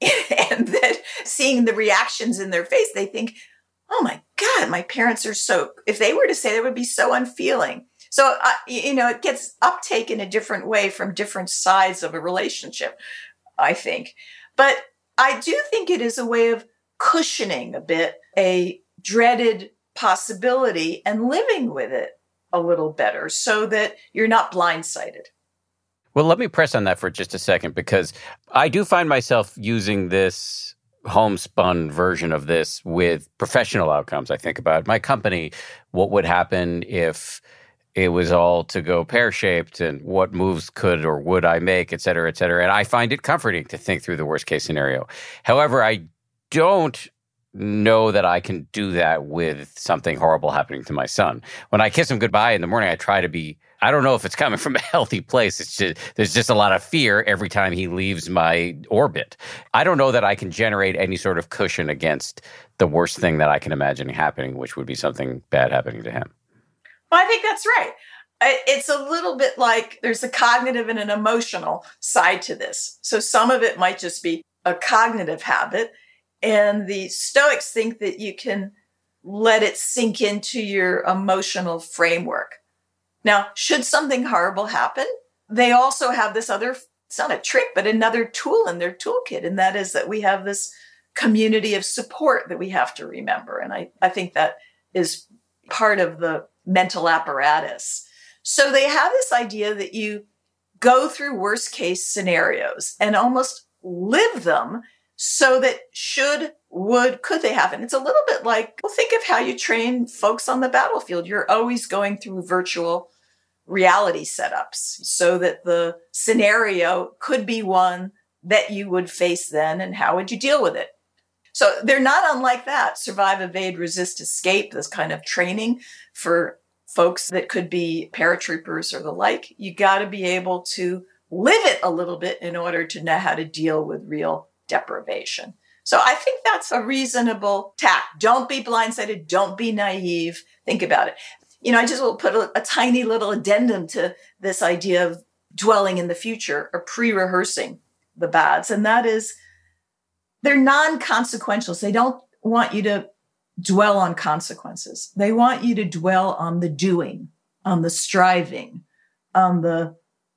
and that seeing the reactions in their face, they think, oh my God, my parents are so, if they were to say, they would be so unfeeling. So, it gets uptake in a different way from different sides of a relationship, I think. But I do think it is a way of cushioning a bit a dreaded possibility and living with it a little better so that you're not blindsided. Well, let me press on that for just a second, because I do find myself using this homespun version of this with professional outcomes. I think about my company, what would happen if it was all to go pear-shaped, and what moves could or would I make, et cetera, et cetera. And I find it comforting to think through the worst case scenario. However, I don't know that I can do that with something horrible happening to my son. When I kiss him goodbye in the morning, I try to be, I don't know if it's coming from a healthy place. It's just, there's just a lot of fear every time he leaves my orbit. I don't know that I can generate any sort of cushion against the worst thing that I can imagine happening, which would be something bad happening to him. Well, I think that's right. It's a little bit like there's a cognitive and an emotional side to this. So some of it might just be a cognitive habit. And the Stoics think that you can let it sink into your emotional framework. Now, should something horrible happen, they also have this other, it's not a trick, but another tool in their toolkit. And that is that we have this community of support that we have to remember. And I think that is part of the mental apparatus. So they have this idea that you go through worst case scenarios and almost live them so that could they happen? It's a little bit like, well, think of how you train folks on the battlefield. You're always going through virtual reality setups so that the scenario could be one that you would face then, and how would you deal with it? So they're not unlike that. Survive, evade, resist, escape, this kind of training for folks that could be paratroopers or the like. You got to be able to live it a little bit in order to know how to deal with real deprivation. So I think that's a reasonable tack. Don't be blindsided. Don't be naive. Think about it. I just will put a tiny little addendum to this idea of dwelling in the future or pre-rehearsing the bads. And that is, they're non-consequential. So they don't want you to dwell on consequences. They want you to dwell on the doing, on the striving, on the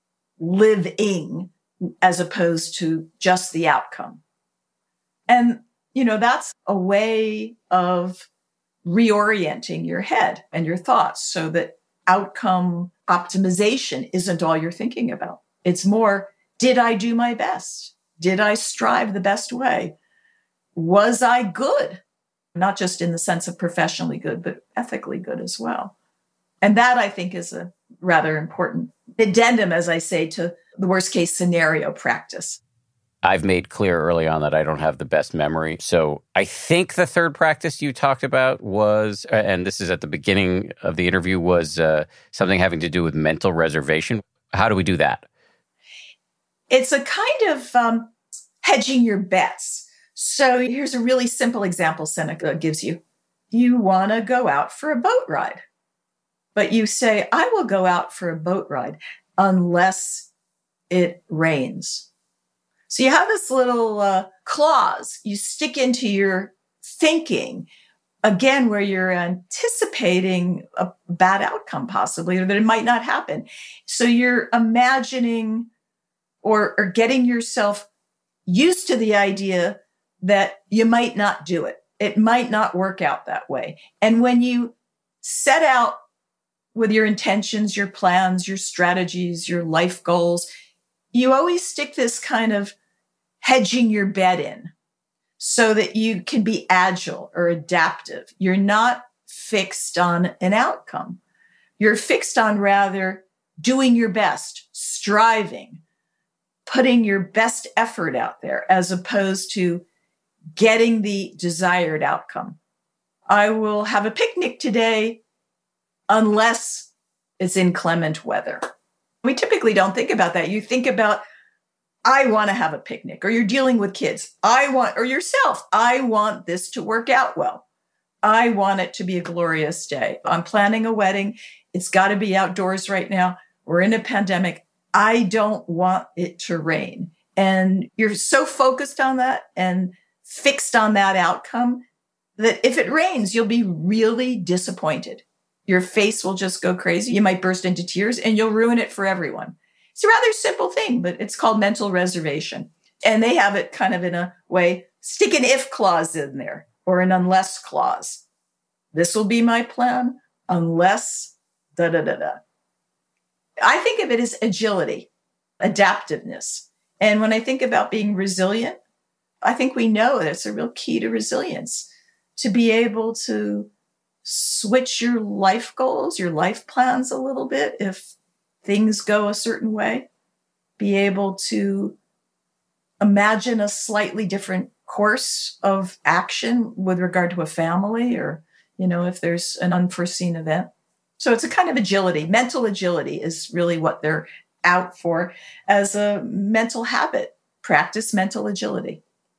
living, as opposed to just the outcome. And, that's a way of reorienting your head and your thoughts so that outcome optimization isn't all you're thinking about. It's more, did I do my best? Did I strive the best way? Was I good? Not just in the sense of professionally good, but ethically good as well. And that, I think, is a rather important addendum, as I say, to the worst case scenario practice. I've made clear early on that I don't have the best memory. So I think the third practice you talked about was, and this is at the beginning of the interview, was something having to do with mental reservation. How do we do that? It's a kind of hedging your bets. So here's a really simple example Seneca gives you. You want to go out for a boat ride, but you say, I will go out for a boat ride unless it rains. So you have this little clause you stick into your thinking, again, where you're anticipating a bad outcome possibly, or that it might not happen. So you're imagining or getting yourself used to the idea that you might not do it. It might not work out that way. And when you set out with your intentions, your plans, your strategies, your life goals, you always stick this kind of hedging your bet in so that you can be agile or adaptive. You're not fixed on an outcome. You're fixed on rather doing your best, striving, putting your best effort out there, as opposed to getting the desired outcome. I will have a picnic today unless it's inclement weather. We typically don't think about that. You think about, I want to have a picnic, or you're dealing with kids. Or yourself, I want this to work out well. I want it to be a glorious day. I'm planning a wedding. It's got to be outdoors right now. We're in a pandemic. I don't want it to rain. And you're so focused on that and fixed on that outcome that if it rains, you'll be really disappointed. Your face will just go crazy. You might burst into tears and you'll ruin it for everyone. It's a rather simple thing, but it's called mental reservation. And they have it kind of in a way, stick an if clause in there or an unless clause. This will be my plan unless da da da da. I think of it as agility, adaptiveness. And when I think about being resilient, I think we know that's a real key to resilience, to be able to switch your life goals, your life plans a little bit if things go a certain way, be able to imagine a slightly different course of action with regard to a family or, if there's an unforeseen event. So it's a kind of agility. Mental agility is really what they're out for as a mental habit. Practice mental agility.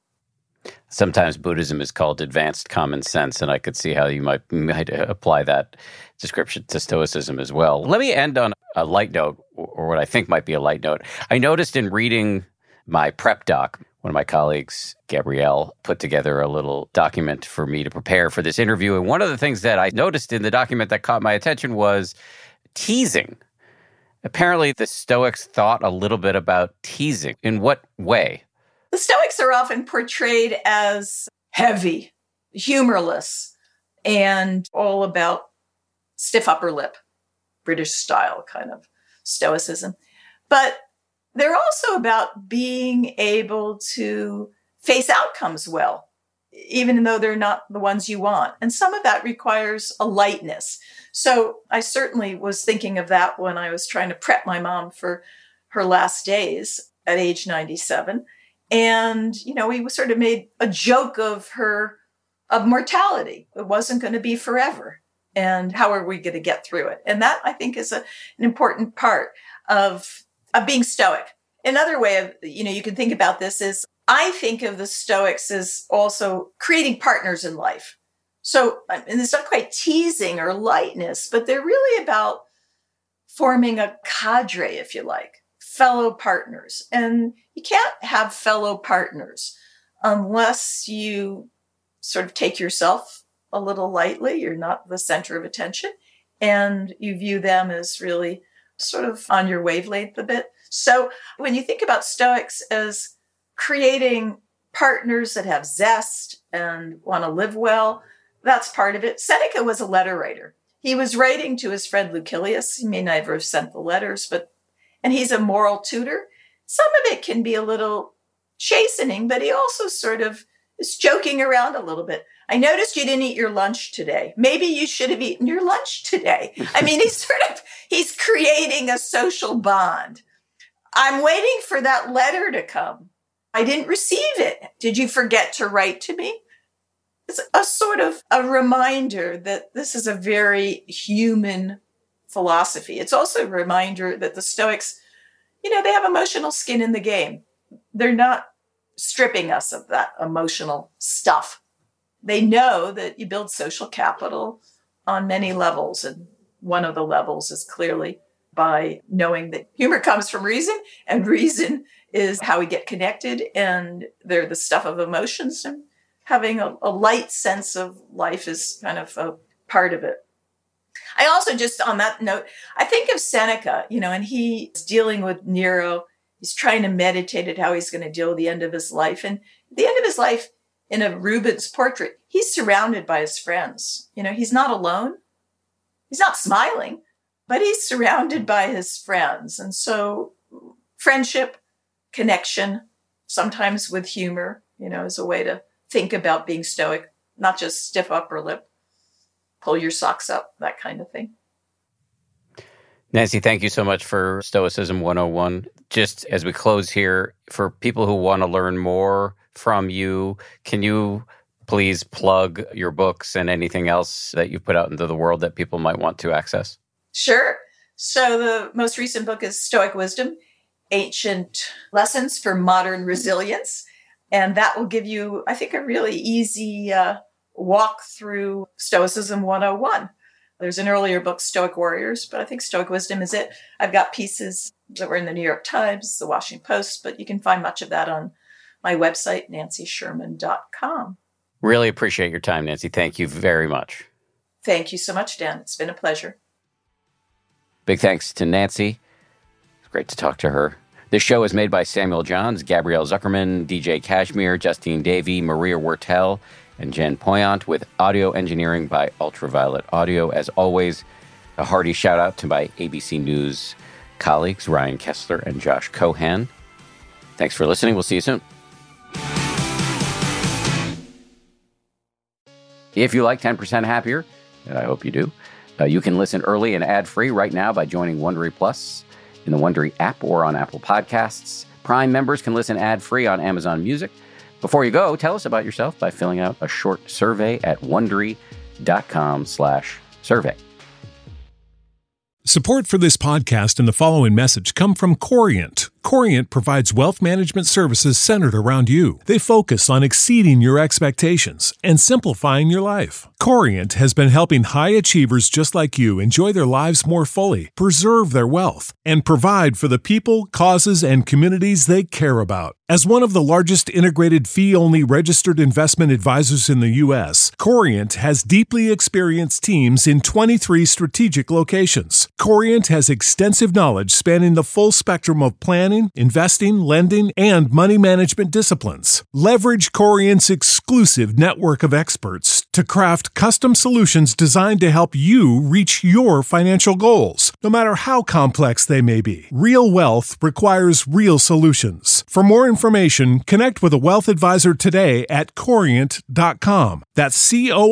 Sometimes Buddhism is called advanced common sense, and I could see how you might apply that description to Stoicism as well. Let me end on a light note, or what I think might be a light note. I noticed in reading my prep doc, one of my colleagues, Gabrielle, put together a little document for me to prepare for this interview. And one of the things that I noticed in the document that caught my attention was teasing. Apparently, the Stoics thought a little bit about teasing. In what way? The Stoics are often portrayed as heavy, humorless, and all about stiff upper lip, British style kind of Stoicism. But they're also about being able to face outcomes well, even though they're not the ones you want. And some of that requires a lightness. So I certainly was thinking of that when I was trying to prep my mom for her last days at age 97. And, we sort of made a joke of mortality. It wasn't going to be forever. And how are we going to get through it? And that, I think, is an important part of being Stoic. Another way of, you can think about this is, I think of the Stoics as also creating partners in life. So, and it's not quite teasing or lightness, but they're really about forming a cadre, if you like, fellow partners. And you can't have fellow partners unless you sort of take yourself a little lightly. You're not the center of attention, and you view them as really sort of on your wavelength a bit. So when you think about Stoics as creating partners that have zest and want to live well, that's part of it. Seneca was a letter writer. He was writing to his friend Lucilius. He may never have sent the letters, and he's a moral tutor. Some of it can be a little chastening, but he also sort of is joking around a little bit. I noticed you didn't eat your lunch today. Maybe you should have eaten your lunch today. I mean, he's creating a social bond. I'm waiting for that letter to come. I didn't receive it. Did you forget to write to me? It's a sort of a reminder that this is a very human philosophy. It's also a reminder that the Stoics, they have emotional skin in the game. They're not stripping us of that emotional stuff. They know that you build social capital on many levels. And one of the levels is clearly by knowing that humor comes from reason, and reason is how we get connected, and they're the stuff of emotions, and having a light sense of life is kind of a part of it. I also, just on that note, I think of Seneca, and he's dealing with Nero. He's trying to meditate at how he's going to deal with the end of his life. And at the end of his life, in a Rubens portrait, he's surrounded by his friends. He's not alone. He's not smiling, but he's surrounded by his friends. And so friendship, connection, sometimes with humor, is a way to think about being Stoic, not just stiff upper lip. pull your socks up, that kind of thing. Nancy, thank you so much for Stoicism 101. Just as we close here, for people who want to learn more from you, can you please plug your books and anything else that you've put out into the world that people might want to access? Sure. So the most recent book is Stoic Wisdom, Ancient Lessons for Modern Resilience. And that will give you, I think, a really easy walk through Stoicism 101. There's an earlier book, Stoic Warriors, but I think Stoic Wisdom is it. I've got pieces that were in the New York Times, the Washington Post, but you can find much of that on my website, nancysherman.com. Really appreciate your time, Nancy. Thank you very much. Thank you so much, Dan. It's been a pleasure. Big thanks to Nancy. It's great to talk to her. This show is made by Samuel Johns, Gabrielle Zuckerman, DJ Kashmir, Justine Davey, Maria Wertel, and Jen Poyant, with audio engineering by Ultraviolet Audio. As always, a hearty shout out to my ABC News colleagues, Ryan Kessler and Josh Cohan. Thanks for listening. We'll see you soon. If you like 10% Happier, and I hope you do, you can listen early and ad-free right now by joining Wondery Plus in the Wondery app or on Apple Podcasts. Prime members can listen ad-free on Amazon Music. Before you go, tell us about yourself by filling out a short survey at Wondery.com/survey. Support for this podcast and the following message come from Corient. Corient provides wealth management services centered around you. They focus on exceeding your expectations and simplifying your life. Corient has been helping high achievers just like you enjoy their lives more fully, preserve their wealth, and provide for the people, causes, and communities they care about. As one of the largest integrated fee-only registered investment advisors in the U.S., Corient has deeply experienced teams in 23 strategic locations. Corient has extensive knowledge spanning the full spectrum of planning, investing, lending, and money management disciplines. Leverage Corient's exclusive network of experts to craft custom solutions designed to help you reach your financial goals, no matter how complex they may be. Real wealth requires real solutions. For more information, connect with a wealth advisor today at Corient.com. That's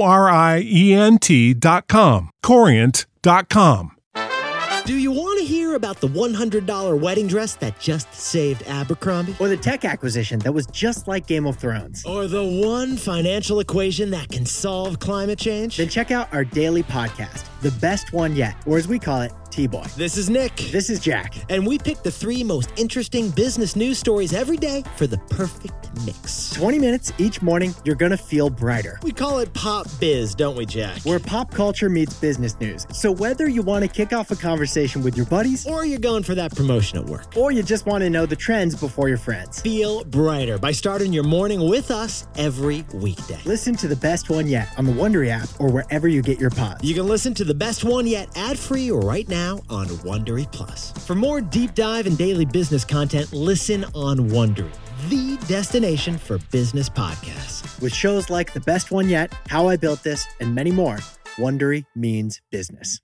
Corient.com. Corient.com. Do you want to hear about the $100 wedding dress that just saved Abercrombie? Or the tech acquisition that was just like Game of Thrones? Or the one financial equation that can solve climate change? Then check out our daily podcast, The Best One Yet, or as we call it, T-Boy. This is Nick. This is Jack. And we pick the 3 most interesting business news stories every day for the perfect mix. 20 minutes each morning, you're going to feel brighter. We call it Pop Biz, don't we, Jack? Where pop culture meets business news. So whether you want to kick off a conversation with your buddies, or you're going for that promotion at work, or you just want to know the trends before your friends, feel brighter by starting your morning with us every weekday. Listen to The Best One Yet on the Wondery app or wherever you get your pods. You can listen to The Best One Yet ad-free right now on Wondery Plus. For more deep dive and daily business content, listen on Wondery, the destination for business podcasts. With shows like The Best One Yet, How I Built This, and many more, Wondery means business.